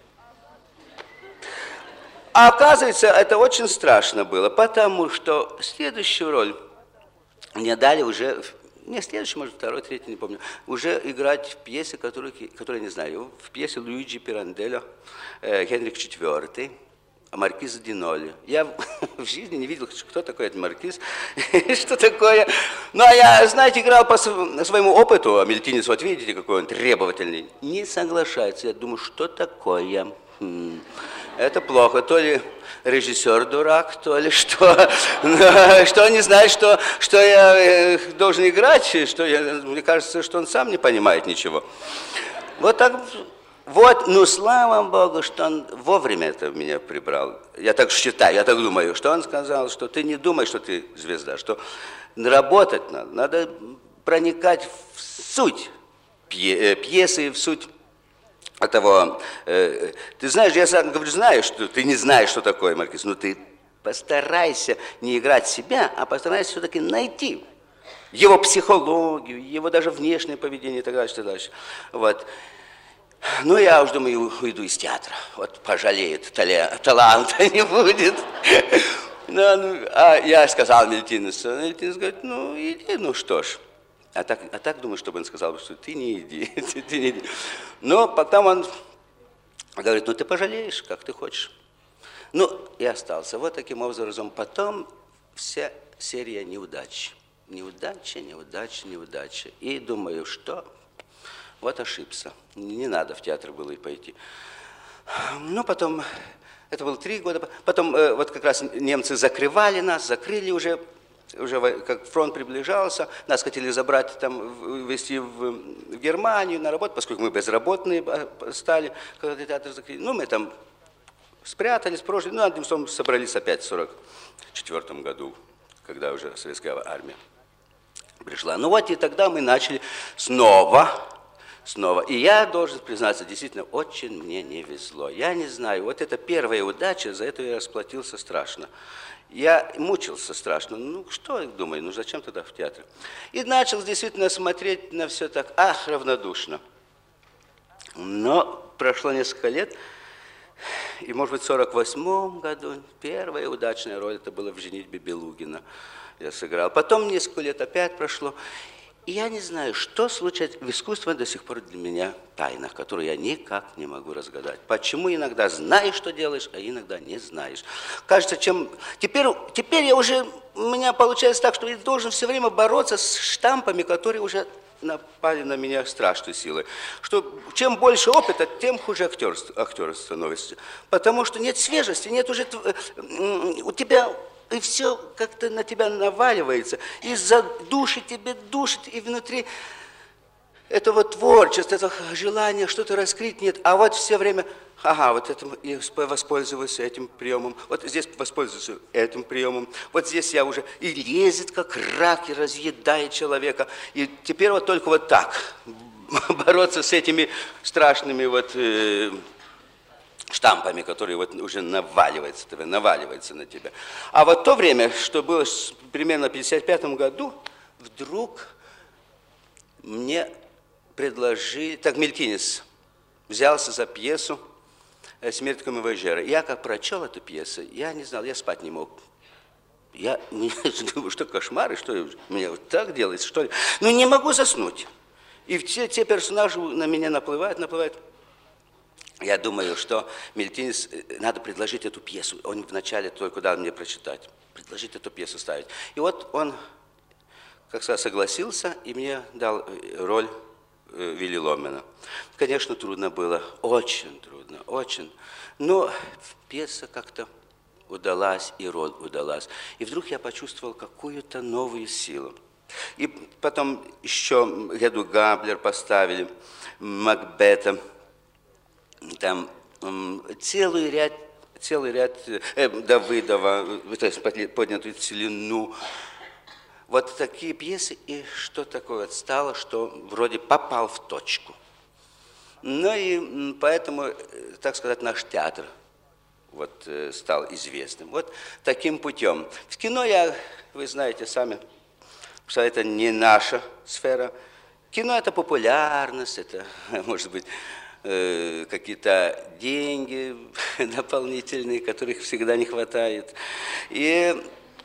B: А оказывается, это очень страшно было, потому что следующую роль мне дали уже, не следующий, может, второй, третий, не помню, уже играть в пьесе, которую, которую я не знаю, в пьесе Луиджи Пиранделло, э, Генрих четвёртый, Маркиз ди Нолли. Я в жизни не видел, кто такой этот маркиз, что такое. Ну, а я, знаете, играл по своему опыту, а Мельтинец, вот видите, какой он требовательный, не соглашается. Я думаю, что такое? Хм. Это плохо. То ли режиссер дурак, то ли что. Что он не знает, что, что я должен играть, что я, мне кажется, что он сам не понимает ничего. Вот так, вот, ну, слава Богу, что он вовремя это меня прибрал. Я так считаю, я так думаю, что он сказал, что ты не думай, что ты звезда, что работать надо, надо проникать в суть пьесы, в суть того, э, ты знаешь, я сам говорю, знаю, что ты не знаешь, что такое маркиз, но ты постарайся не играть себя, а постарайся все-таки найти его психологию, его даже внешнее поведение и так далее, и так дальше. Вот. Ну, я уж думаю, уйду из театра. Вот пожалеет, таланта не будет. Ну, ну, а я сказал Мельтинесу, Мельтинес говорит, ну, иди, ну что ж. А так, а так думаю, чтобы он сказал, что ты не иди, ты, ты не иди. Но потом он говорит, ну ты пожалеешь, как ты хочешь. Ну, и остался. Вот таким образом. Потом вся серия неудач. Неудача, неудача, неудача. И думаю, что вот ошибся. Не надо в театр было и пойти. Ну, потом, это было три года. Потом э, вот как раз немцы закрывали нас, закрыли уже. Уже как фронт приближался, нас хотели забрать, там, везти в, в Германию на работу, поскольку мы безработные стали, когда театр закрыли. Ну, мы там спрятались, прожили, ну, одним словом, собрались опять в сорок четвёртом году, когда уже советская армия пришла. Ну вот и тогда мы начали снова, снова. И я должен признаться, действительно, очень мне не везло. Я не знаю, вот это первая удача, за это я расплатился страшно. Я мучился страшно. Ну, что, думаю, ну зачем тогда в театр? И начал действительно смотреть на все так, ах, равнодушно. Но прошло несколько лет, и, может быть, в сорок восьмом году первая удачная роль, это была в «Женитьбе Белугина». Я сыграл. Потом несколько лет опять прошло. И я не знаю, что случается. В искусстве до сих пор для меня тайна, которую я никак не могу разгадать. Почему иногда знаешь, что делаешь, а иногда не знаешь. Кажется, чем... Теперь, теперь я уже... У меня получается так, что я должен все время бороться с штампами, которые уже напали на меня страшной силой. Что чем больше опыта, тем хуже актер, актер становится. Потому что нет свежести, нет уже... У тебя... И все как-то на тебя наваливается, и задушит тебе, душит, и внутри этого творчества, этого желания что-то раскрыть нет. А вот все время, ага, вот этим я воспользуюсь этим приемом, вот здесь воспользуюсь этим приемом, вот здесь я уже, и лезет как рак, и разъедает человека. И теперь вот только вот так бороться с этими страшными вот... Э, штампами, которые вот уже наваливаются, наваливаются на тебя. А вот то время, что было примерно в пятьдесят пятом году, вдруг мне предложили... Так, Мельтинес взялся за пьесу «Смерть камевояжера». Я как прочел эту пьесу, я не знал, я спать не мог. Я не думаю, что кошмары, что мне вот так делается, что ли. Ну, не могу заснуть. И все те персонажи на меня наплывают, наплывают. Я думаю, что Мельтинес, надо предложить эту пьесу. Он вначале только дал мне прочитать. Предложить эту пьесу ставить. И вот он, как сказать, согласился и мне дал роль Вилли Ломена. Конечно, трудно было. Очень трудно, очень. Но пьеса как-то удалась, и роль удалась. И вдруг я почувствовал какую-то новую силу. И потом еще Геду Габлер поставили, Макбета. Там целый ряд, целый ряд э, Давыдова, то есть поднятую целину. вот такие пьесы, и что такое вот стало, что вроде попал в точку. Ну и поэтому, так сказать, наш театр вот стал известным. Вот таким путем. В кино я, вы знаете сами, что это не наша сфера. Кино – это популярность, это, может быть, э, какие-то деньги дополнительные, которых всегда не хватает. И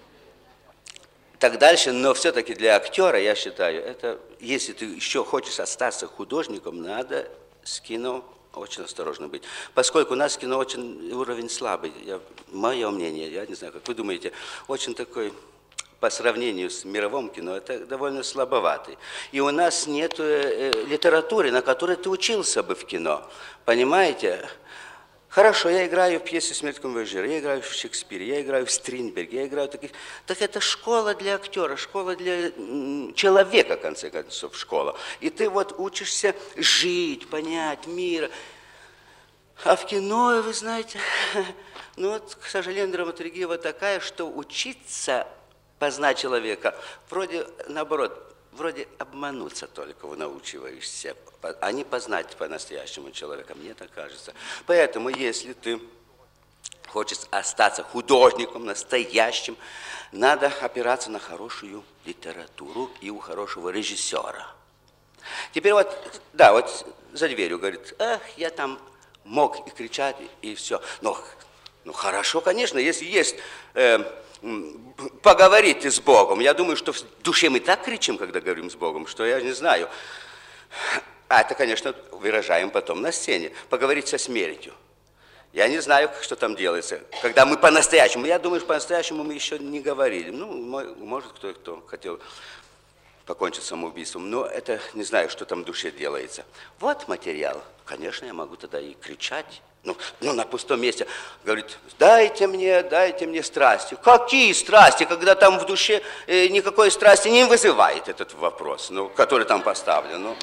B: так дальше. Но все-таки для актера, я считаю, это, если ты еще хочешь остаться художником, надо с кино очень осторожно быть. Поскольку у нас кино очень уровень слабый. Я, мое мнение, я не знаю, как вы думаете, очень такой... по сравнению с мировым кино, это довольно слабоватый. И у нас нет э, литературы, на которой ты учился бы в кино. Понимаете? Хорошо, я играю в пьесе «Смерть конвояжера», я играю в Шекспире, я играю в Стринберге, я играю в таких... Так это школа для актера, школа для человека, в конце концов, школа. И ты вот учишься жить, понять мир. А в кино, вы знаете, ну вот, к сожалению, драматургия вот такая, что учиться... познать человека, вроде, наоборот, вроде обмануться только вы научиваешься, а не познать по-настоящему человека, мне так кажется. Поэтому, если ты хочешь остаться художником настоящим, надо опираться на хорошую литературу и у хорошего режиссера. Теперь вот, да, вот за дверью говорит, ах, я там мог и кричать, и все. Но, ну, хорошо, конечно, если есть... Э, поговорить с Богом. Я думаю, что в душе мы так кричим, когда говорим с Богом, что я не знаю. А это, конечно, выражаем потом на сцене. Поговорить со смертью. Я не знаю, что там делается. Когда мы по-настоящему, я думаю, по-настоящему мы еще не говорили. Ну, может, кто-то хотел покончить самоубийством, но это не знаю, что там в душе делается. Вот материал. Конечно, я могу тогда и кричать. Ну, ну, на пустом месте. Говорит, дайте мне, дайте мне страсти. Какие страсти, когда там в душе э, никакой страсти не вызывает этот вопрос, ну, который там поставлен. Ну.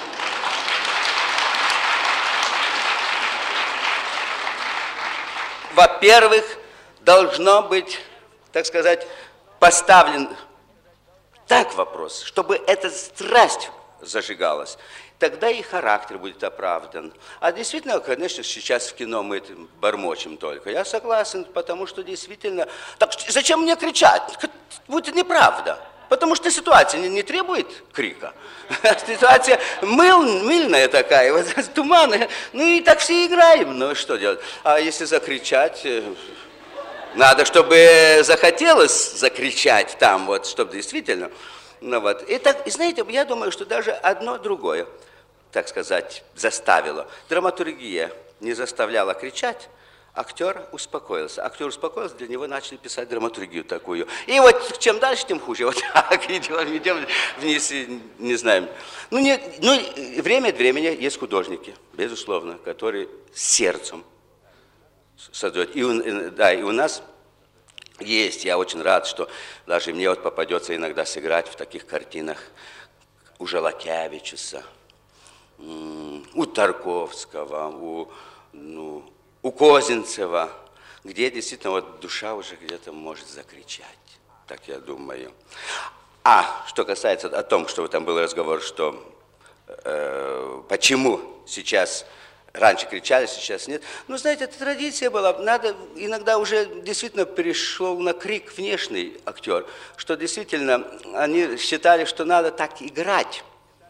B: Во-первых, должно быть, так сказать, поставлен так вопрос, чтобы эта страсть зажигалась. Тогда и характер будет оправдан. А действительно, конечно, сейчас в кино мы это бормочем только. Я согласен, потому что действительно... Так зачем мне кричать? Будет неправда. Потому что ситуация не, не требует крика. Ситуация мыл, мыльная такая, вот, туманная. Ну и так все играем. Ну что делать? А если закричать... Надо, чтобы захотелось закричать там, вот, чтобы действительно... Ну вот. И, так, и знаете, я думаю, что даже одно другое, так сказать, заставило. Драматургия не заставляла кричать, актер успокоился. Актер успокоился, для него начали писать драматургию такую. И вот чем дальше, тем хуже. Вот так идем, идем вниз, не знаем. Ну, не, ну, время от времени есть художники, безусловно, которые сердцем создают. И, да, и у нас есть, я очень рад, что даже мне вот попадется иногда сыграть в таких картинах у Жалакевичуса, у Тарковского, у, ну, у Козинцева, где действительно вот душа уже где-то может закричать, так я думаю. А что касается о том, что там был разговор, что э, почему сейчас... Раньше кричали, сейчас нет. Ну, знаете, это традиция была. Надо, иногда уже действительно перешел на крик внешний актер, что действительно они считали, что надо так играть.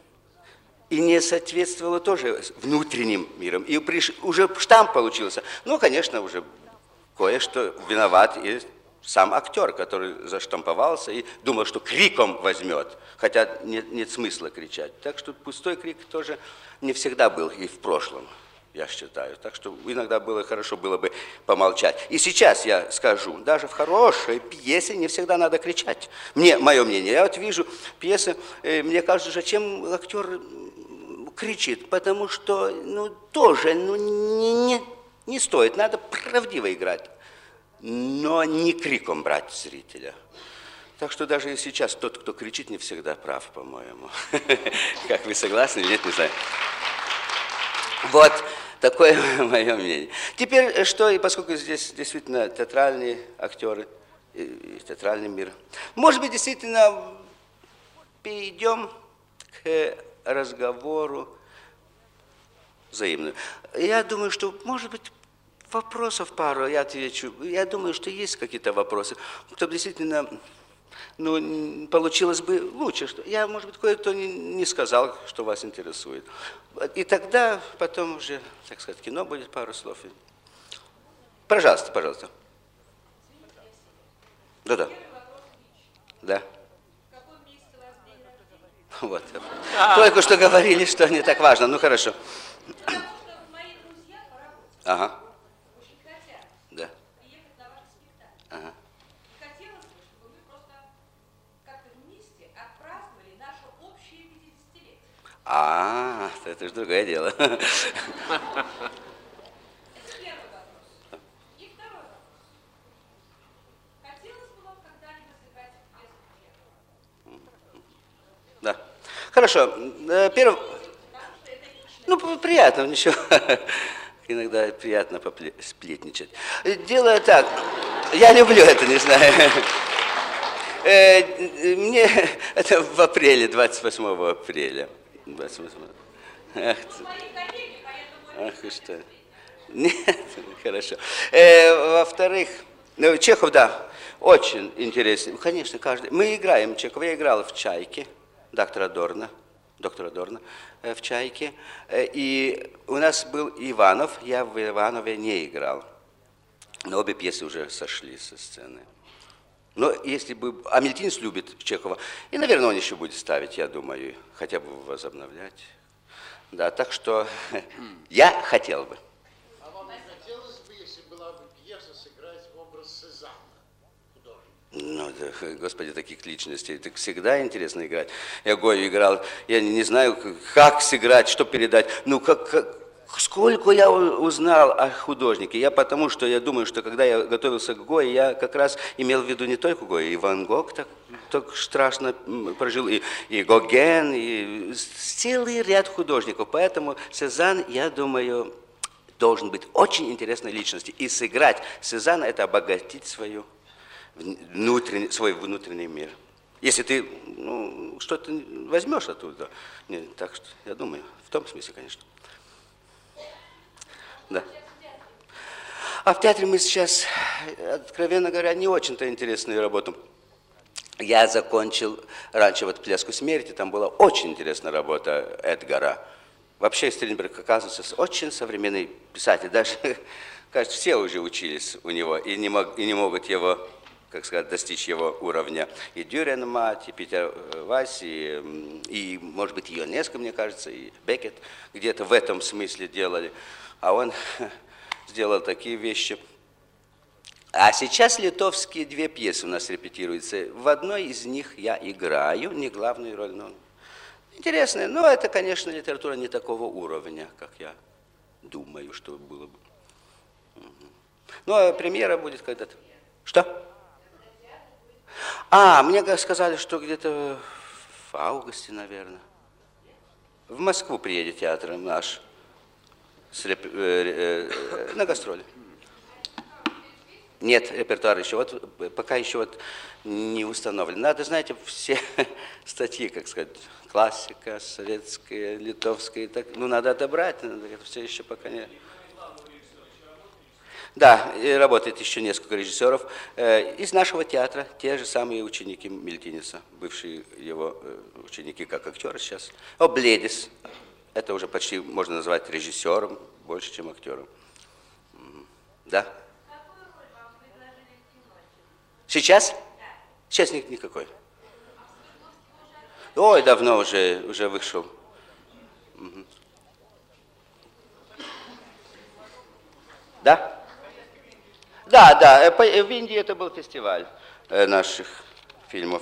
B: И не соответствовало тоже внутренним миром. И приш... уже штамп получился. Ну, конечно, уже кое-что виноват и сам актер, который заштамповался и думал, что криком возьмет. Хотя нет, нет смысла кричать. Так что пустой крик тоже не всегда был и в прошлом. Я считаю. Так что иногда было хорошо было бы помолчать. И сейчас я скажу, даже в хорошей пьесе не всегда надо кричать. Мне, мое мнение, я вот вижу пьесы, э, мне кажется, зачем актер кричит, потому что, ну, тоже, ну, не, не, не стоит, надо правдиво играть, но не криком брать зрителя. Так что даже и сейчас тот, кто кричит, не всегда прав, по-моему. Как вы согласны? Нет, не знаю. Вот такое мое мнение. Теперь что, и поскольку здесь действительно театральные актеры, и, и театральный мир. Может быть, действительно, перейдем к разговору взаимному. Я думаю, что, может быть, вопросов пару, я отвечу. Я думаю, что есть какие-то вопросы, чтобы действительно, ну, получилось бы лучше. Что я, может быть, кое-кто не, не сказал, что вас интересует. И тогда потом уже, так сказать, кино будет, пару слов. Пожалуйста, пожалуйста. Да-да. Да. Вот. Только что говорили, что не так важно. Ну, хорошо. Ага. Да. Ага. А, это же другое дело. Это первый
D: вопрос. И второй вопрос. Хотелось бы вам когда-нибудь сыграть пьесу Чехова?
B: Да. Хорошо. Первый... Ну, приятно, ничего. Иногда приятно сплетничать. Дело так. Я люблю это, не знаю. Мне это в апреле, двадцать восьмого апреля. двадцать восьмого. Ах, ах и что. Нет, хорошо. Э, во-вторых, ну, Чехов, да, очень интересный. Конечно, каждый. Мы играем Чехова. Я играл в «Чайке» доктора Дорна, доктора Дорна э, в «Чайке». Э, и у нас был Иванов. Я в Иванове не играл. Но обе пьесы уже сошли со сцены. Но если бы... А Мильтинец любит Чехова. И, наверное, он еще будет ставить, я думаю, хотя бы возобновлять. Да, так что я хотел бы.
E: А вам не хотелось бы, если была бы пьеса, сыграть в образ Сезанна, художника?
B: Ну, да, господи, таких личностей. Так всегда интересно играть. Я Гою играл. Я не, не знаю, как сыграть, что передать. Ну, как... как... Сколько я узнал о художнике. Я потому, что я думаю, что когда я готовился к Гое, я как раз имел в виду не только Гою, и Ван Гог так, так страшно прожил, и, и Гоген, и целый ряд художников. Поэтому Сезанн, я думаю, должен быть очень интересной личностью. И сыграть Сезанна – это обогатить свою внутренний, свой внутренний мир. Если ты ну, что-то возьмешь оттуда. Нет, так что, я думаю, в том смысле, конечно. Да. А в театре мы сейчас, откровенно говоря, не очень-то интересную работу. Я закончил раньше вот «Пляску смерти», там была очень интересная работа Эдгара. Вообще Стринберг, оказывается, очень современный писатель. Даже, кажется, все уже учились у него и не, мог, и не могут его, как сказать, достичь его уровня. И Дюренмат, и Питер Вайс, и, и, может быть, Ионеско, мне кажется, и Беккет где-то в этом смысле делали. А он сделал такие вещи. А сейчас литовские две пьесы у нас репетируются. В одной из них я играю, не главную роль, но интересная. Но это, конечно, литература не такого уровня, как я думаю, что было бы. Ну, а премьера будет когда-то. Что? А, мне сказали, что где-то в августе, наверное. В Москву приедет театр наш. С реп... э, э, на гастроли. Нет, репертуар еще. Вот пока еще вот не установлен. Надо, знаете, все статьи, как сказать, классика, советская, литовская. Так, ну, надо отобрать. Надо, это все еще пока не... Да, и работает еще несколько режиссеров. Э, из нашего театра те же самые ученики Мильтинеса, бывшие его э, ученики как актеры сейчас. О, Бледис. Это уже почти можно назвать режиссером, больше, чем актером. Да?
D: Какую роль вам предложили в кино?
B: Сейчас? Да. Сейчас ни, никакой. Ой, давно уже, уже вышел. Угу. Да? Да, да. В Индии это был фестиваль наших фильмов.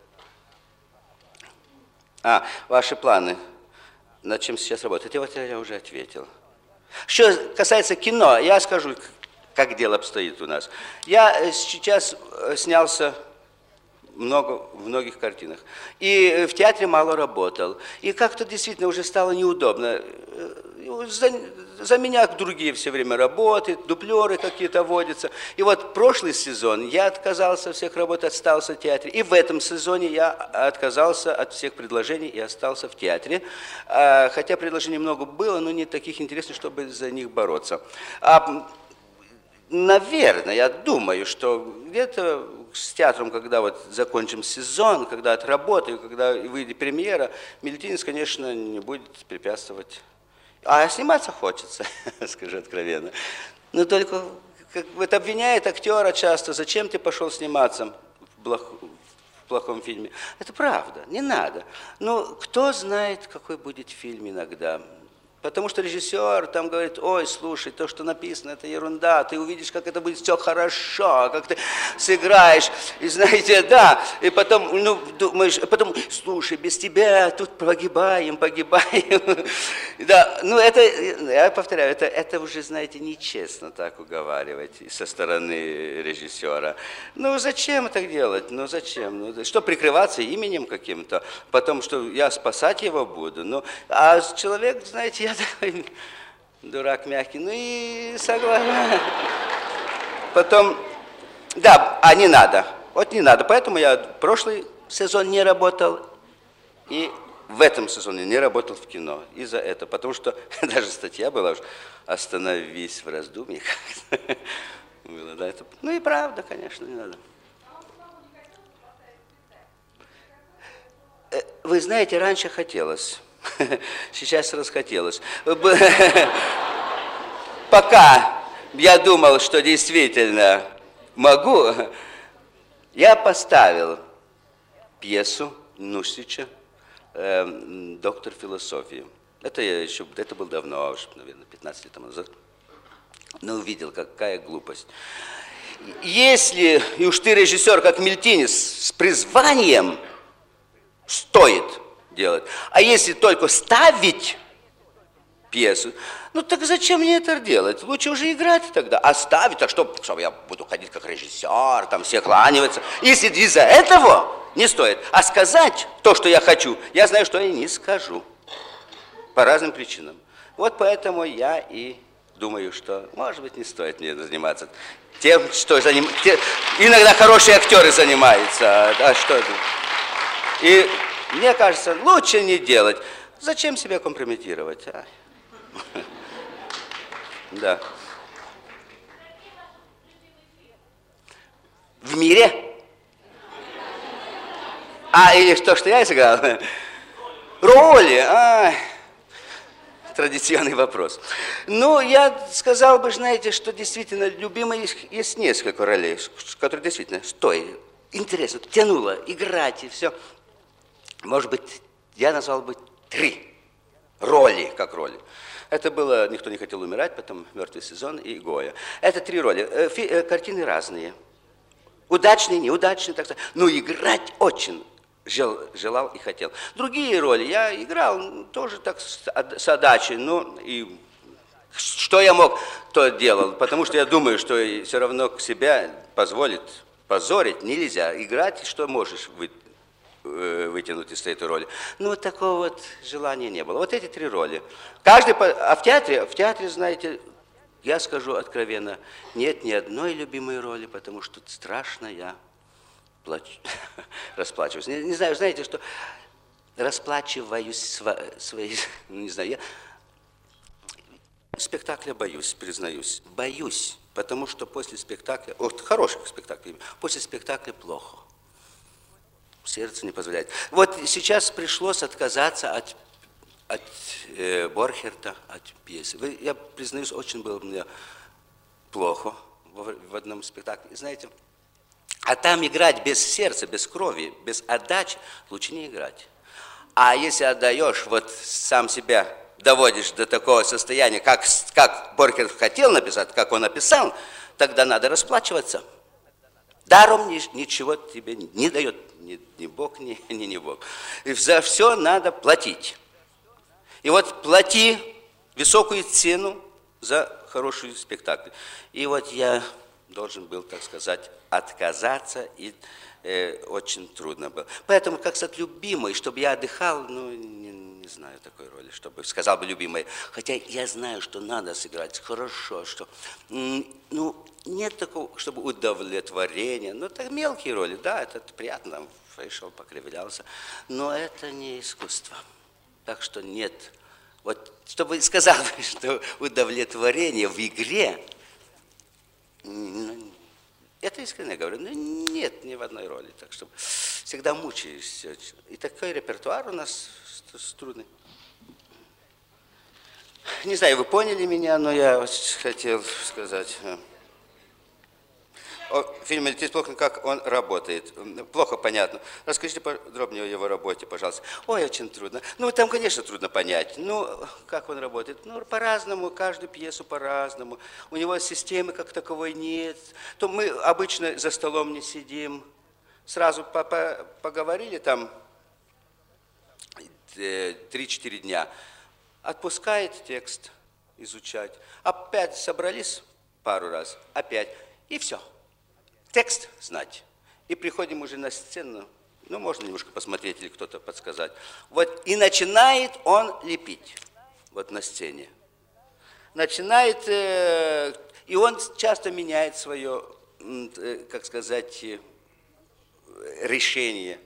B: А, ваши планы. Над чем сейчас работаете? Вот я уже ответил. Что касается кино, я скажу, как дело обстоит у нас. Я сейчас снялся много, в многих картинах. И в театре мало работал. И как-то действительно уже стало неудобно. за, за меня другие все время работают, дублеры какие-то водятся. И вот прошлый сезон я отказался от всех работ, остался в театре. И в этом сезоне я отказался от всех предложений и остался в театре. Хотя предложений много было, но не таких интересных, чтобы за них бороться. А, наверное, я думаю, что где-то с театром, когда вот закончим сезон, когда отработаю, когда выйдет премьера, Мильтинец, конечно, не будет препятствовать. А сниматься хочется, скажу откровенно. Но только как, вот обвиняет актера часто, зачем ты пошел сниматься в, плох, в плохом фильме. Это правда, не надо. Но кто знает, какой будет фильм иногда. Потому что режиссер там говорит: ой, слушай, то, что написано, это ерунда, ты увидишь, как это будет все хорошо, как ты сыграешь, и знаете, да, и потом, ну, думаешь, потом, слушай, без тебя тут погибаем, погибаем, да, ну, это, я повторяю, это, это уже, знаете, нечестно так уговаривать со стороны режиссера. Ну, зачем так делать, ну, зачем, ну, что прикрываться именем каким-то, потом, что я спасать его буду, ну, а человек, знаете, я такой дурак мягкий, ну и согласен. Потом, да, а не надо, вот не надо, поэтому я прошлый сезон не работал и в этом сезоне не работал в кино из-за этого, потому что даже статья была уже «Остановись в раздумьях». Было, да, это, ну и правда, конечно, не надо. Вы знаете, раньше хотелось. Сейчас расхотелось. Пока я думал, что действительно могу, я поставил пьесу Нустича э, «Доктор философии». Это я еще, это было давно, уже, наверное, пятнадцать лет назад. Но увидел, какая глупость. Если и уж ты режиссер, как Мильтинец, с призванием, стоит делать. А если только ставить пьесу, ну так зачем мне это делать? Лучше уже играть тогда. А ставить, так что, что я буду ходить как режиссер, там все кланиваться. Если из-за этого не стоит. А сказать то, что я хочу, я знаю, что я не скажу. По разным причинам. Вот поэтому я и думаю, что, может быть, не стоит мне заниматься тем, что заним... Тем... иногда хорошие актеры занимаются. А что это? И мне кажется, лучше не делать. Зачем себя компрометировать? А? Да. В мире? А, или то, что я сыграл? Роли? А, традиционный вопрос. Ну, я сказал бы, знаете, что действительно любимых есть несколько ролей, которые действительно стоят. Интересно, тянуло, играть и все. Может быть, я назвал бы три роли, как роли. Это было «Никто не хотел умирать», потом «Мертвый сезон» и «Гоя». Это три роли. Фи- картины разные. Удачные, неудачные, так сказать. Но играть очень жел, желал и хотел. Другие роли я играл тоже так с, с отдачей. Ну, и что я мог, то делал. Потому что я думаю, что все равно себя позволит позорить нельзя. Играть, что можешь вы, э, вытянуть из этой роли. Ну, вот такого вот желания не было. Вот эти три роли. Каждый, а в театре, в театре, знаете, я скажу откровенно, нет ни одной любимой роли, потому что страшно я плачу, расплачиваюсь. Не, не знаю, знаете, что расплачиваюсь свои, не знаю, я спектакля боюсь, признаюсь, боюсь, потому что после спектакля, вот хороших спектаклей, после спектакля плохо. Сердце не позволяет. Вот сейчас пришлось отказаться от от э, Борхерта, от пьесы. Вы, я признаюсь, очень было мне плохо в, в одном спектакле. И знаете, а там играть без сердца, без крови, без отдачи, лучше не играть. А если отдаешь, вот сам себя доводишь до такого состояния, как, как Борхерт хотел написать, как он написал, тогда надо расплачиваться. Даром ни, ничего тебе не дает ни, ни Бог, ни, ни не Бог. И за все надо платить. И вот плати высокую цену за хороший спектакль. И вот я должен был, так сказать, отказаться, и э, очень трудно было. Поэтому, как сказать, любимый, чтобы я отдыхал, ну, не, не знаю такой роли, чтобы сказал бы любимая. Хотя я знаю, что надо сыграть хорошо, что, ну, нет такого, чтобы удовлетворение. Ну, это мелкие роли, да, это приятно, там, пришел, покривлялся. Но это не искусство. Так что нет. Вот, чтобы сказал, что удовлетворение в игре, это искренне говорю, ну, нет ни в одной роли. Так что всегда мучаешься. И такой репертуар у нас трудный. Не знаю, вы поняли меня, но я хотел сказать. О фильме «Летит плохо», как он работает. Плохо понятно. Расскажите подробнее о его работе, пожалуйста. Ой, очень трудно. Ну, там, конечно, трудно понять. Ну, как он работает? Ну, по-разному, каждую пьесу по-разному. У него системы как таковой нет. То мы обычно за столом не сидим. Сразу поговорили там три-четыре дня. Отпускает текст изучать. Опять собрались пару раз. Опять. И все. Текст знать. И приходим уже на сцену, ну, можно немножко посмотреть или кто-то подсказать. Вот, и начинает он лепить, вот на сцене. Начинает, э, и он часто меняет свое, э, как сказать, э, решение.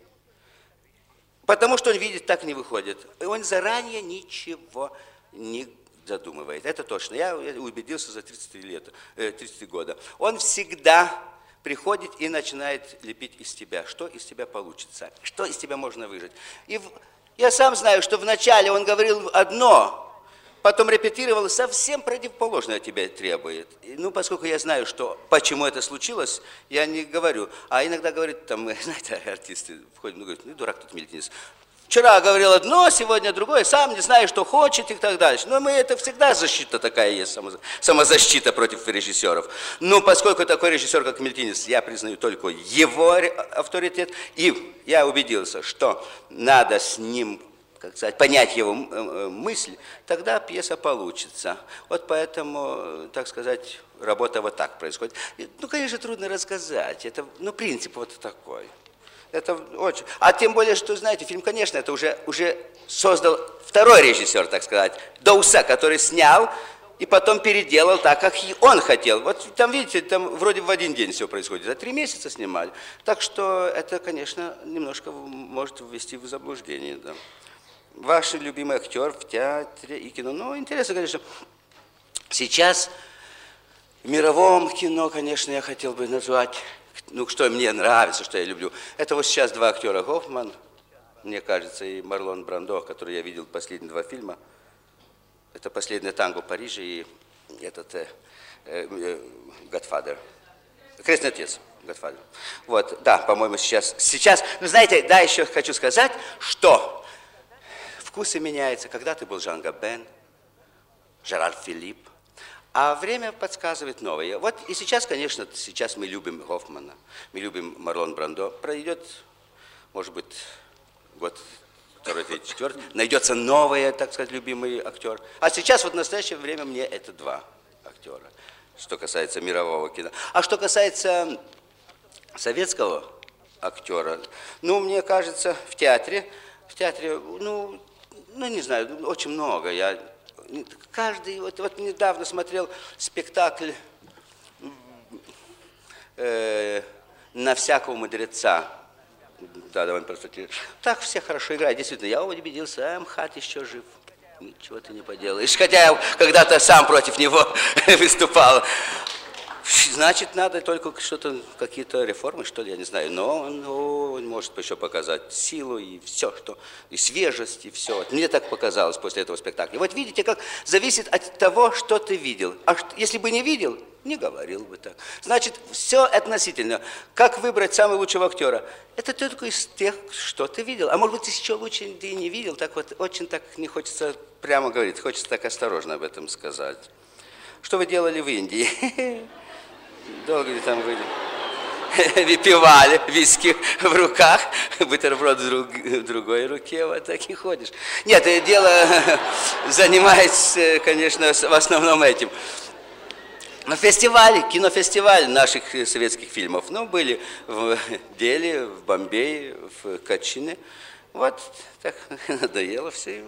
B: Потому что он видит, так не выходит. И он заранее ничего не задумывает. Это точно. Я убедился за тридцать три лета, э, тридцать три года. Он всегда приходит и начинает лепить из тебя. Что из тебя получится? Что из тебя можно выжать? И в... я сам знаю, что вначале он говорил одно, потом репетировал, совсем противоположное тебе требует. И, ну, поскольку я знаю, что, почему это случилось, я не говорю. А иногда говорит, там, знаете, артисты входят, ну, говорят, ну, дурак тут Мелетинец. Вчера говорил одно, сегодня другое, сам не знаю, что хочет и так дальше. Но мы, это всегда защита такая есть, самозащита против режиссеров. Но поскольку такой режиссер, как Мелетинец, я признаю только его авторитет, и я убедился, что надо с ним, как сказать, понять его мысль, тогда пьеса получится. Вот поэтому, так сказать, работа вот так происходит. Ну, конечно, трудно рассказать, это, ну, принцип вот такой. Это очень... А тем более, что, знаете, фильм, конечно, это уже, уже создал второй режиссер, так сказать, Доуса, который снял и потом переделал так, как и он хотел. Вот там, видите, там вроде в один день все происходит, а три месяца снимали. Так что это, конечно, немножко может ввести в заблуждение. Да. Ваш любимый актер в театре и кино. Ну, интересно, конечно. Сейчас в мировом кино, конечно, я хотел бы назвать... Ну, что мне нравится, что я люблю. Это вот сейчас два актера, Гофман, мне кажется, и Марлон Брандо, который я видел последние два фильма. Это «Последнее танго в Париже» и этот э, э, «Godfather». «Крестный отец», «Godfather». Вот, да, по-моему, сейчас, сейчас... Ну, знаете, да, еще хочу сказать, что вкусы меняются. Когда-то был Жан Габен, Жерар Филипп. А время подсказывает новое. Вот и сейчас, конечно, сейчас мы любим Гофмана, мы любим Марлон Брандо. Пройдет, может быть, год, второй, третий, четвертый, найдется новый, так сказать, любимый актер. А сейчас, вот в настоящее время, мне это два актера, что касается мирового кино. А что касается советского актера, ну, мне кажется, в театре, в театре, ну, ну не знаю, очень много. Я... Каждый, вот, вот недавно смотрел спектакль э, «На всякого мудреца». Да, довольно просто. Так все хорошо играют. Действительно, я убедился, а МХАТ еще жив. Ничего ты не поделаешь. Хотя я когда-то сам против него выступал. Значит, надо только что-то, какие-то реформы, что ли, я не знаю. Но он, он может еще показать силу и все, что, и свежесть, и все. Мне так показалось после этого спектакля. Вот видите, как зависит от того, что ты видел. А что, если бы не видел, не говорил бы так. Значит, все относительно. Как выбрать самого лучшего актера? Это только из тех, что ты видел. А может быть, еще лучше ты и не видел. Так вот, очень так не хочется прямо говорить, хочется так осторожно об этом сказать. Что вы делали в Индии? Долго ли там были? Выпивали, виски в руках, бутерброд в, друг, в другой руке, вот так и ходишь. Нет, дело занимается, конечно, в основном этим. На фестивале, кинофестиваль наших советских фильмов, ну, были в Дели, в Бомбее, в Качине. Вот так надоело все.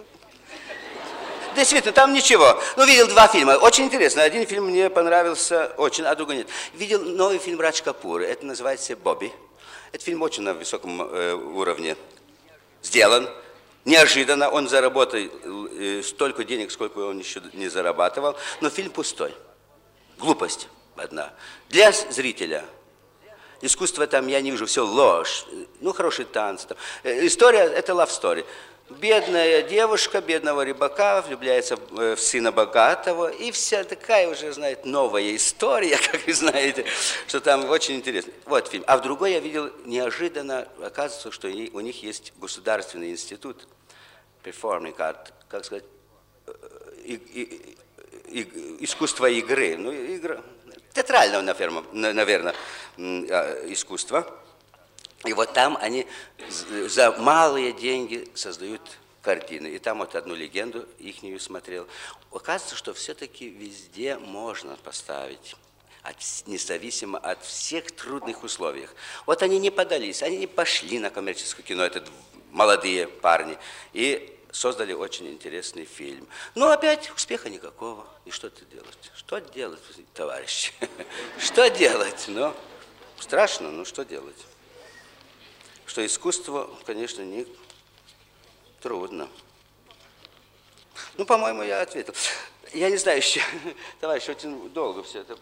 B: Действительно, там ничего. Ну, видел два фильма. Очень интересно. Один фильм мне понравился очень, а другой нет. Видел новый фильм Радж Капура. Это называется «Бобби». Этот фильм очень на высоком э, уровне сделан. Неожиданно он заработал э, столько денег, сколько он еще не зарабатывал. Но фильм пустой. Глупость одна. Для зрителя. Искусство там я не вижу, все ложь. Ну, хороший танц. Там. История – это love story. Бедная девушка, бедного рыбака влюбляется в сына богатого. И вся такая уже, знаете, новая история, как вы знаете, что там очень интересно. Вот фильм. А в другой я видел неожиданно, оказывается, что у них есть государственный институт performing art, как сказать, и, и, и, искусство игры. Ну, игра, театрального, наверное, искусства. И вот там они за малые деньги создают картины. И там вот одну легенду ихнюю смотрел. Оказывается, что все-таки везде можно поставить, от, независимо от всех трудных условий. Вот они не подались, они не пошли на коммерческое кино, это молодые парни, и создали очень интересный фильм. Но опять успеха никакого. И что ты делать? Что делать, товарищи? Что делать? Ну, страшно, но что делать? Что искусство, конечно, не трудно. Ну, по-моему, я ответил. Я не знаю еще, товарищ, очень долго все это.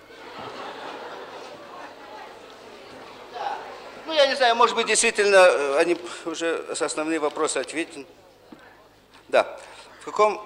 B: Ну, я не знаю, может быть, действительно, они уже основные вопросы ответили. Да. В каком...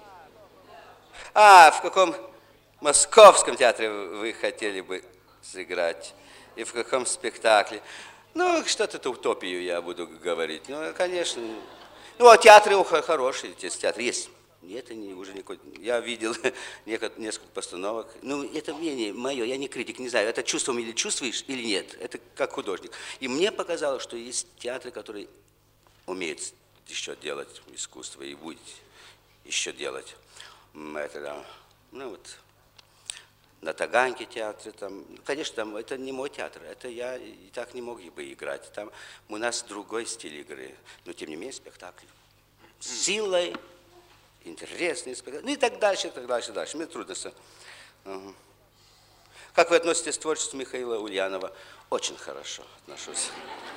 B: А, в каком московском театре вы хотели бы сыграть? И в каком спектакле? Ну, что-то утопию я буду говорить. Ну, конечно. Ну, а театры хорошие, театры есть. Это не, уже никакой... Я видел несколько постановок. Ну, это мнение мое, я не критик, не знаю, это чувством или чувствуешь, или нет. Это как художник. И мне показалось, что есть театры, которые умеют еще делать искусство и будет еще делать. Это, да. Ну, вот... На Таганке театре, там, конечно, там, это не мой театр, это я и так не мог бы играть. Там у нас другой стиль игры, но тем не менее спектакль. С силой, интересный спектакль, ну и так дальше, так дальше, дальше. Мне трудно. Угу. Как вы относитесь к творчеству Михаила Ульянова? Очень хорошо отношусь.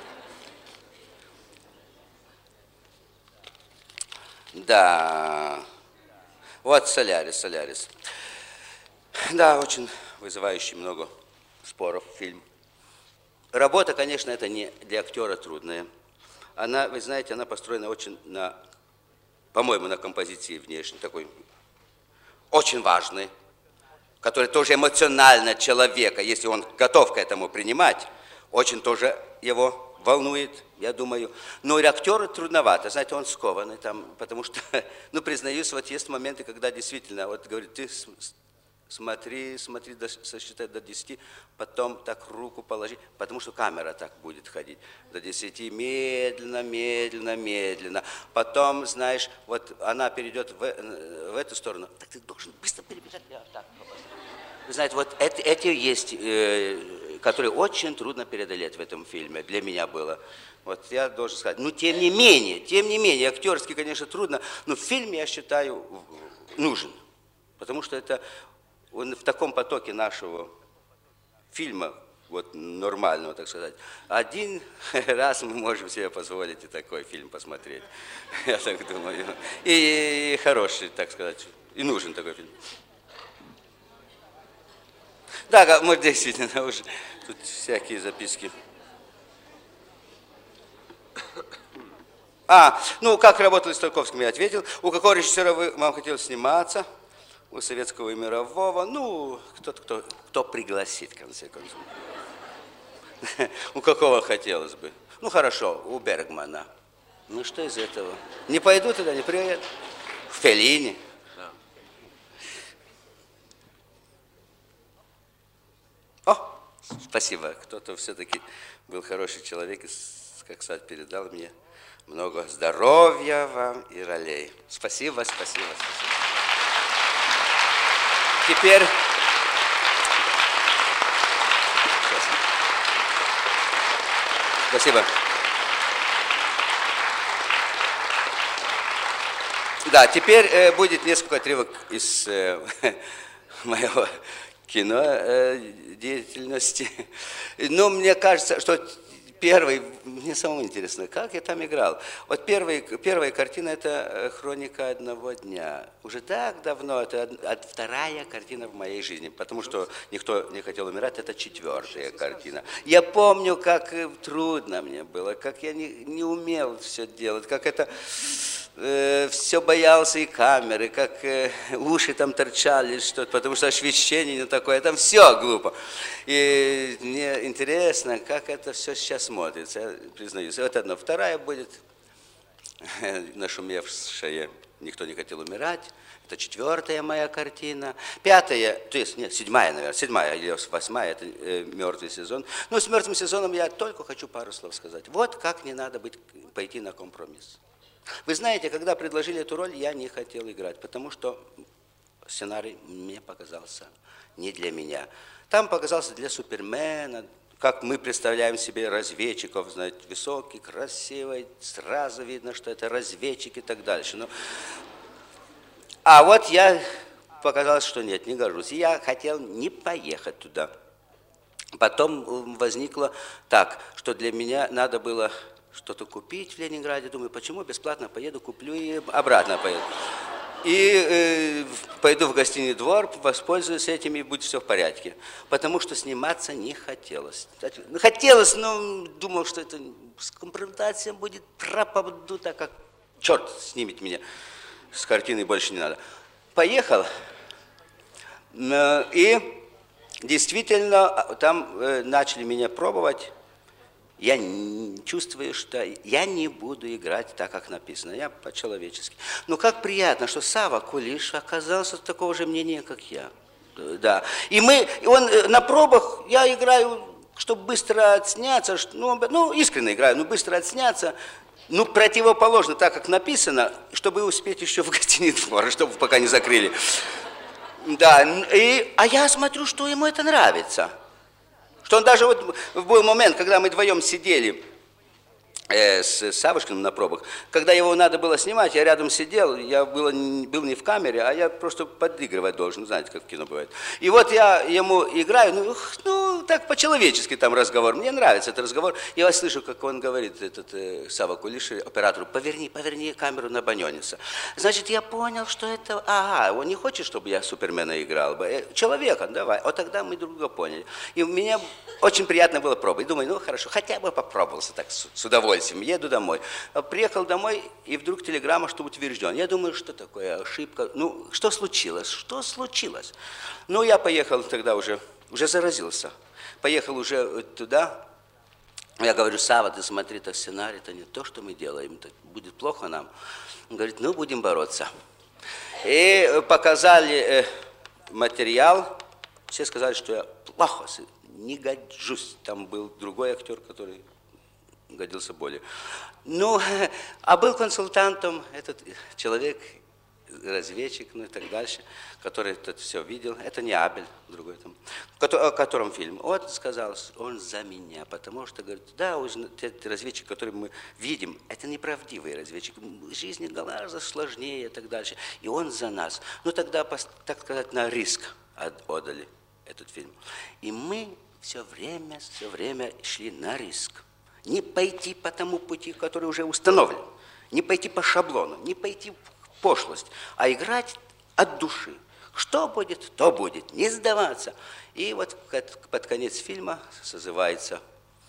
B: Да, вот «Солярис», «Солярис». Да, очень вызывающий много споров фильм. Работа, конечно, это не для актера трудная. Она, вы знаете, она построена очень на, по-моему, на композиции внешней, такой очень важной, который тоже эмоционально человека, если он готов к этому принимать, очень тоже его волнует, я думаю. Но и актеру трудновато, знаете, он скованный там, потому что, ну, признаюсь, вот есть моменты, когда действительно, вот говорит, ты... Смотри, смотри, сосчитай до десяти, потом так руку положи, потому что камера так будет ходить. До десяти, медленно, медленно, медленно. Потом, знаешь, вот она перейдет в, в эту сторону, так ты должен быстро перебежать. Так. Вы знаете, вот это, эти есть, э, которые очень трудно преодолеть в этом фильме, для меня было. Вот я должен сказать, ну, тем не менее, тем не менее, актерски, конечно, трудно, но фильм, я считаю, нужен, потому что это... Он в таком потоке нашего фильма, вот нормального, так сказать, один раз мы можем себе позволить и такой фильм посмотреть, я так думаю. И, и хороший, так сказать, и нужен такой фильм. Да, может, действительно, уже тут всякие записки. А, ну, как работали с Тарковским, я ответил. У какого режиссера вы, вам хотелось сниматься? У советского и мирового, ну, кто-то, кто, кто пригласит, в конце концов. У какого хотелось бы? Ну, хорошо, у Бергмана. Ну, что из этого? Не пойду туда, не приедут. Феллини. Да. О, спасибо. Кто-то все-таки был хороший человек и, как сказать, передал мне много здоровья вам и ролей. Спасибо, спасибо, спасибо. Теперь... Спасибо. Да, теперь э, будет несколько отрывок из э, моего кино э, деятельности. Но мне кажется, что первый, мне самому интересно, как я там играл. Вот первый, первая картина – это «Хроника одного дня». Уже так давно, это од, вторая картина в моей жизни, потому что «Никто не хотел умирать» – это четвертая картина. Я помню, как трудно мне было, как я не, не умел все делать, как это… все боялся и камеры, как э, уши там торчали, что-то, потому что освещение не такое, там все глупо. И мне интересно, как это все сейчас смотрится, я признаюсь. Вот одно. Вторая будет нашумевшая «Никто не хотел умирать». Это четвертая моя картина. Пятая, то есть, нет, седьмая, наверное, седьмая или восьмая, это э, «Мертвый сезон». Но с «Мертвым сезоном» я только хочу пару слов сказать. Вот как не надо быть, пойти на компромисс. Вы знаете, когда предложили эту роль, я не хотел играть, потому что сценарий мне показался не для меня. Там показался для Супермена, как мы представляем себе разведчиков, знаете, высокий, красивый, сразу видно, что это разведчик и так дальше. Но... А вот я показалось, что нет, не гожусь. И я хотел не поехать туда. Потом возникло так, что для меня надо было что-то купить в Ленинграде. Думаю, почему бесплатно поеду, куплю и обратно поеду. И э, пойду в гостиный двор, воспользуюсь этим, и будет все в порядке. Потому что сниматься не хотелось. Хотелось, но думал, что это с компрометацией будет, пропаду, так как черт снимет меня. С картины больше не надо. Поехал, и действительно там начали меня пробовать. Я чувствую, что я не буду играть так, как написано. Я по-человечески. Но как приятно, что Сава Кулиш оказался такого же мнения, как я. Да. И мы, и он на пробах, я играю, чтобы быстро отсняться, ну, ну искренне играю, но быстро отсняться. Ну, противоположно, так как написано, чтобы успеть еще в гостиный двор, чтобы пока не закрыли. Да, и, а я смотрю, что ему это нравится. Что он даже вот был момент, когда мы вдвоем сидели э, с Савушкиным на пробах, когда его надо было снимать, я рядом сидел, я было, был не в камере, а я просто подыгрывать должен, знаете, как в кино бывает. И вот я ему играю, ну, ну так по-человечески там разговор, мне нравится этот разговор. Я вас слышу, как он говорит, этот э, Сава Кулиш, оператору, поверни, поверни камеру на Банёниса. Значит, я понял, что это, ага, он не хочет, чтобы я Супермена играл бы, человека, давай. Вот тогда мы друг друга поняли. И мне очень приятно было пробовать. Думаю, ну хорошо, хотя бы попробовался так с, с удовольствием. Еду домой. Приехал домой, и вдруг телеграмма, что утвержден. Я думаю, что такое ошибка. Ну, что случилось? Что случилось? Ну, я поехал тогда уже, уже заразился. Поехал уже туда. Я говорю, Сава, ты смотри, это сценарий, это не то, что мы делаем. Это будет плохо нам. Он говорит, ну, будем бороться. И показали материал. Все сказали, что я плохо, не гожусь. Там был другой актер, который годился более. Ну, а был консультантом этот человек, разведчик, ну и так дальше, который это все видел. Это не Абель, другой там, о котором фильм. Вот сказал, он за меня, потому что, говорит, да, этот разведчик, который мы видим, это неправдивый разведчик. Жизнь гораздо сложнее и так дальше. И он за нас. Ну, тогда, так сказать, на риск отдали этот фильм. И мы все время, все время шли на риск. Не пойти по тому пути, который уже установлен. Не пойти по шаблону, не пойти в пошлость, а играть от души. Что будет, то будет, не сдаваться. И вот под конец фильма созывается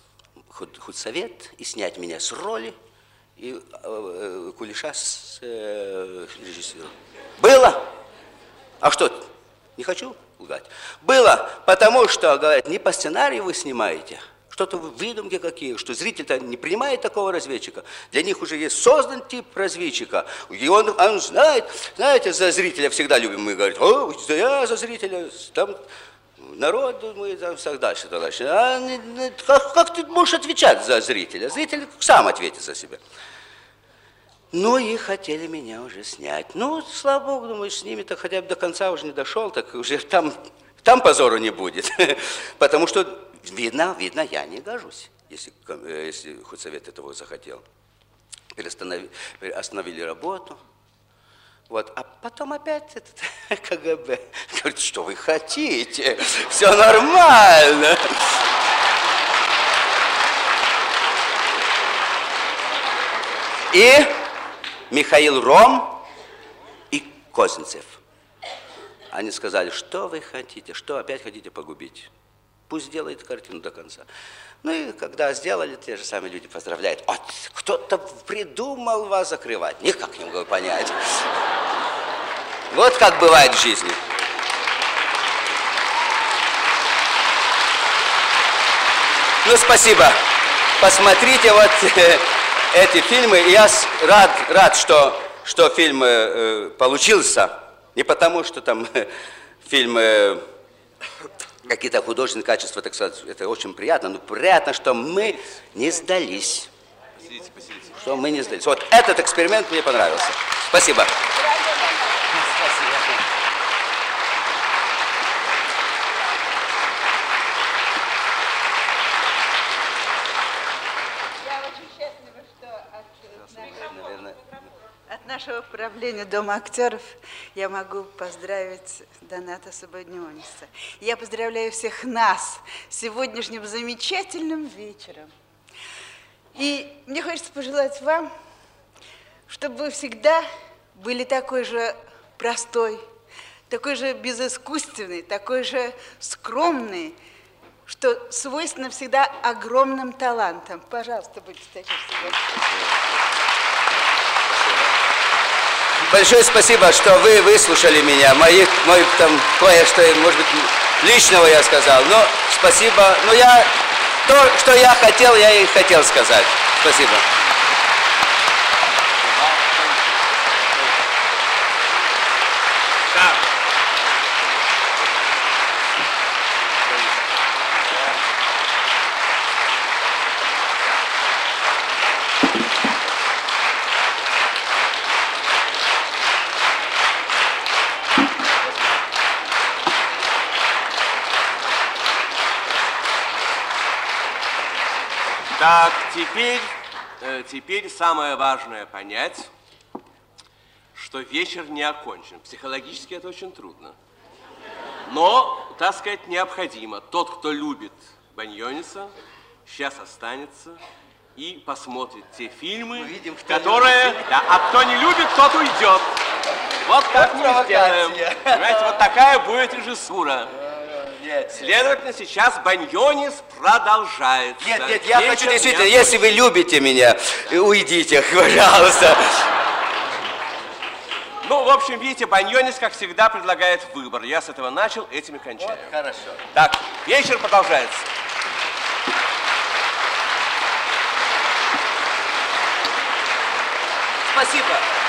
B: худсовет и снять меня с роли и э, Кулиша с э, режиссером. Было? А что? Не хочу лгать. Было, потому что, говорят, не по сценарию вы снимаете, что-то выдумки какие, что зритель-то не принимает такого разведчика. Для них уже есть создан тип разведчика. И он, он знает, знаете, за зрителя всегда любим мы говорить, о, я за зрителя, там народ, мы там так дальше, так дальше. А как, как ты можешь отвечать за зрителя? Зритель сам ответит за себя. Ну и хотели меня уже снять. Ну, слава богу, думаю, с ними-то хотя бы до конца уже не дошел, так уже там, там позору не будет. Потому что видно, видно, я не гожусь, если, если худсовет этого захотел. Перестановили, остановили работу. Вот, а потом опять этот КГБ. Говорит, что вы хотите? Все нормально. И Михаил Ром и Козинцев. Они сказали, что вы хотите, что опять хотите погубить? Пусть делает картину до конца. Ну и когда сделали, те же самые люди поздравляют. Вот, кто-то придумал вас закрывать. Никак не могу понять. Вот как бывает в жизни. Ну, спасибо. Посмотрите вот э, эти фильмы. Я рад, рад что, что фильм э, получился. Не потому, что там э, фильмы... какие-то художественные качества, так сказать, это очень приятно, но приятно, что мы не сдались.
A: Посидите, посидите.
B: Что мы не сдались. Вот этот эксперимент мне понравился. Спасибо.
F: Я очень счастлива, что от нашего, от нашего правления Дома актеров я могу поздравить Доната Сабаниониса. Я поздравляю всех нас с сегодняшним замечательным вечером. И мне хочется пожелать вам, чтобы вы всегда были такой же простой, такой же безыскусственный, такой же скромный, что свойственно всегда огромным талантам. Пожалуйста, будьте таким всегда.
B: Большое спасибо, что вы выслушали меня. Моих, мой там кое-что, может быть, личного я сказал. Но спасибо. Но я то, что я хотел, я и хотел сказать. Спасибо.
A: Так, теперь, э, теперь самое важное понять, что вечер не окончен. Психологически это очень трудно. Но, так сказать, необходимо. Тот, кто любит Баньониса, сейчас останется и посмотрит те фильмы, видим, которые... Да, а кто не любит, тот уйдет. Вот так мы сделаем. Понимаете, вот такая будет режиссура. Нет, следовательно, сейчас Баньонис продолжается.
B: Нет, нет, я хочу действительно, если вы любите меня, уйдите, пожалуйста.
A: Ну, в общем, видите, Баньонис, как всегда, предлагает выбор. Я с этого начал, этим и кончаю.
B: Вот, хорошо.
A: Так, вечер продолжается.
B: Спасибо.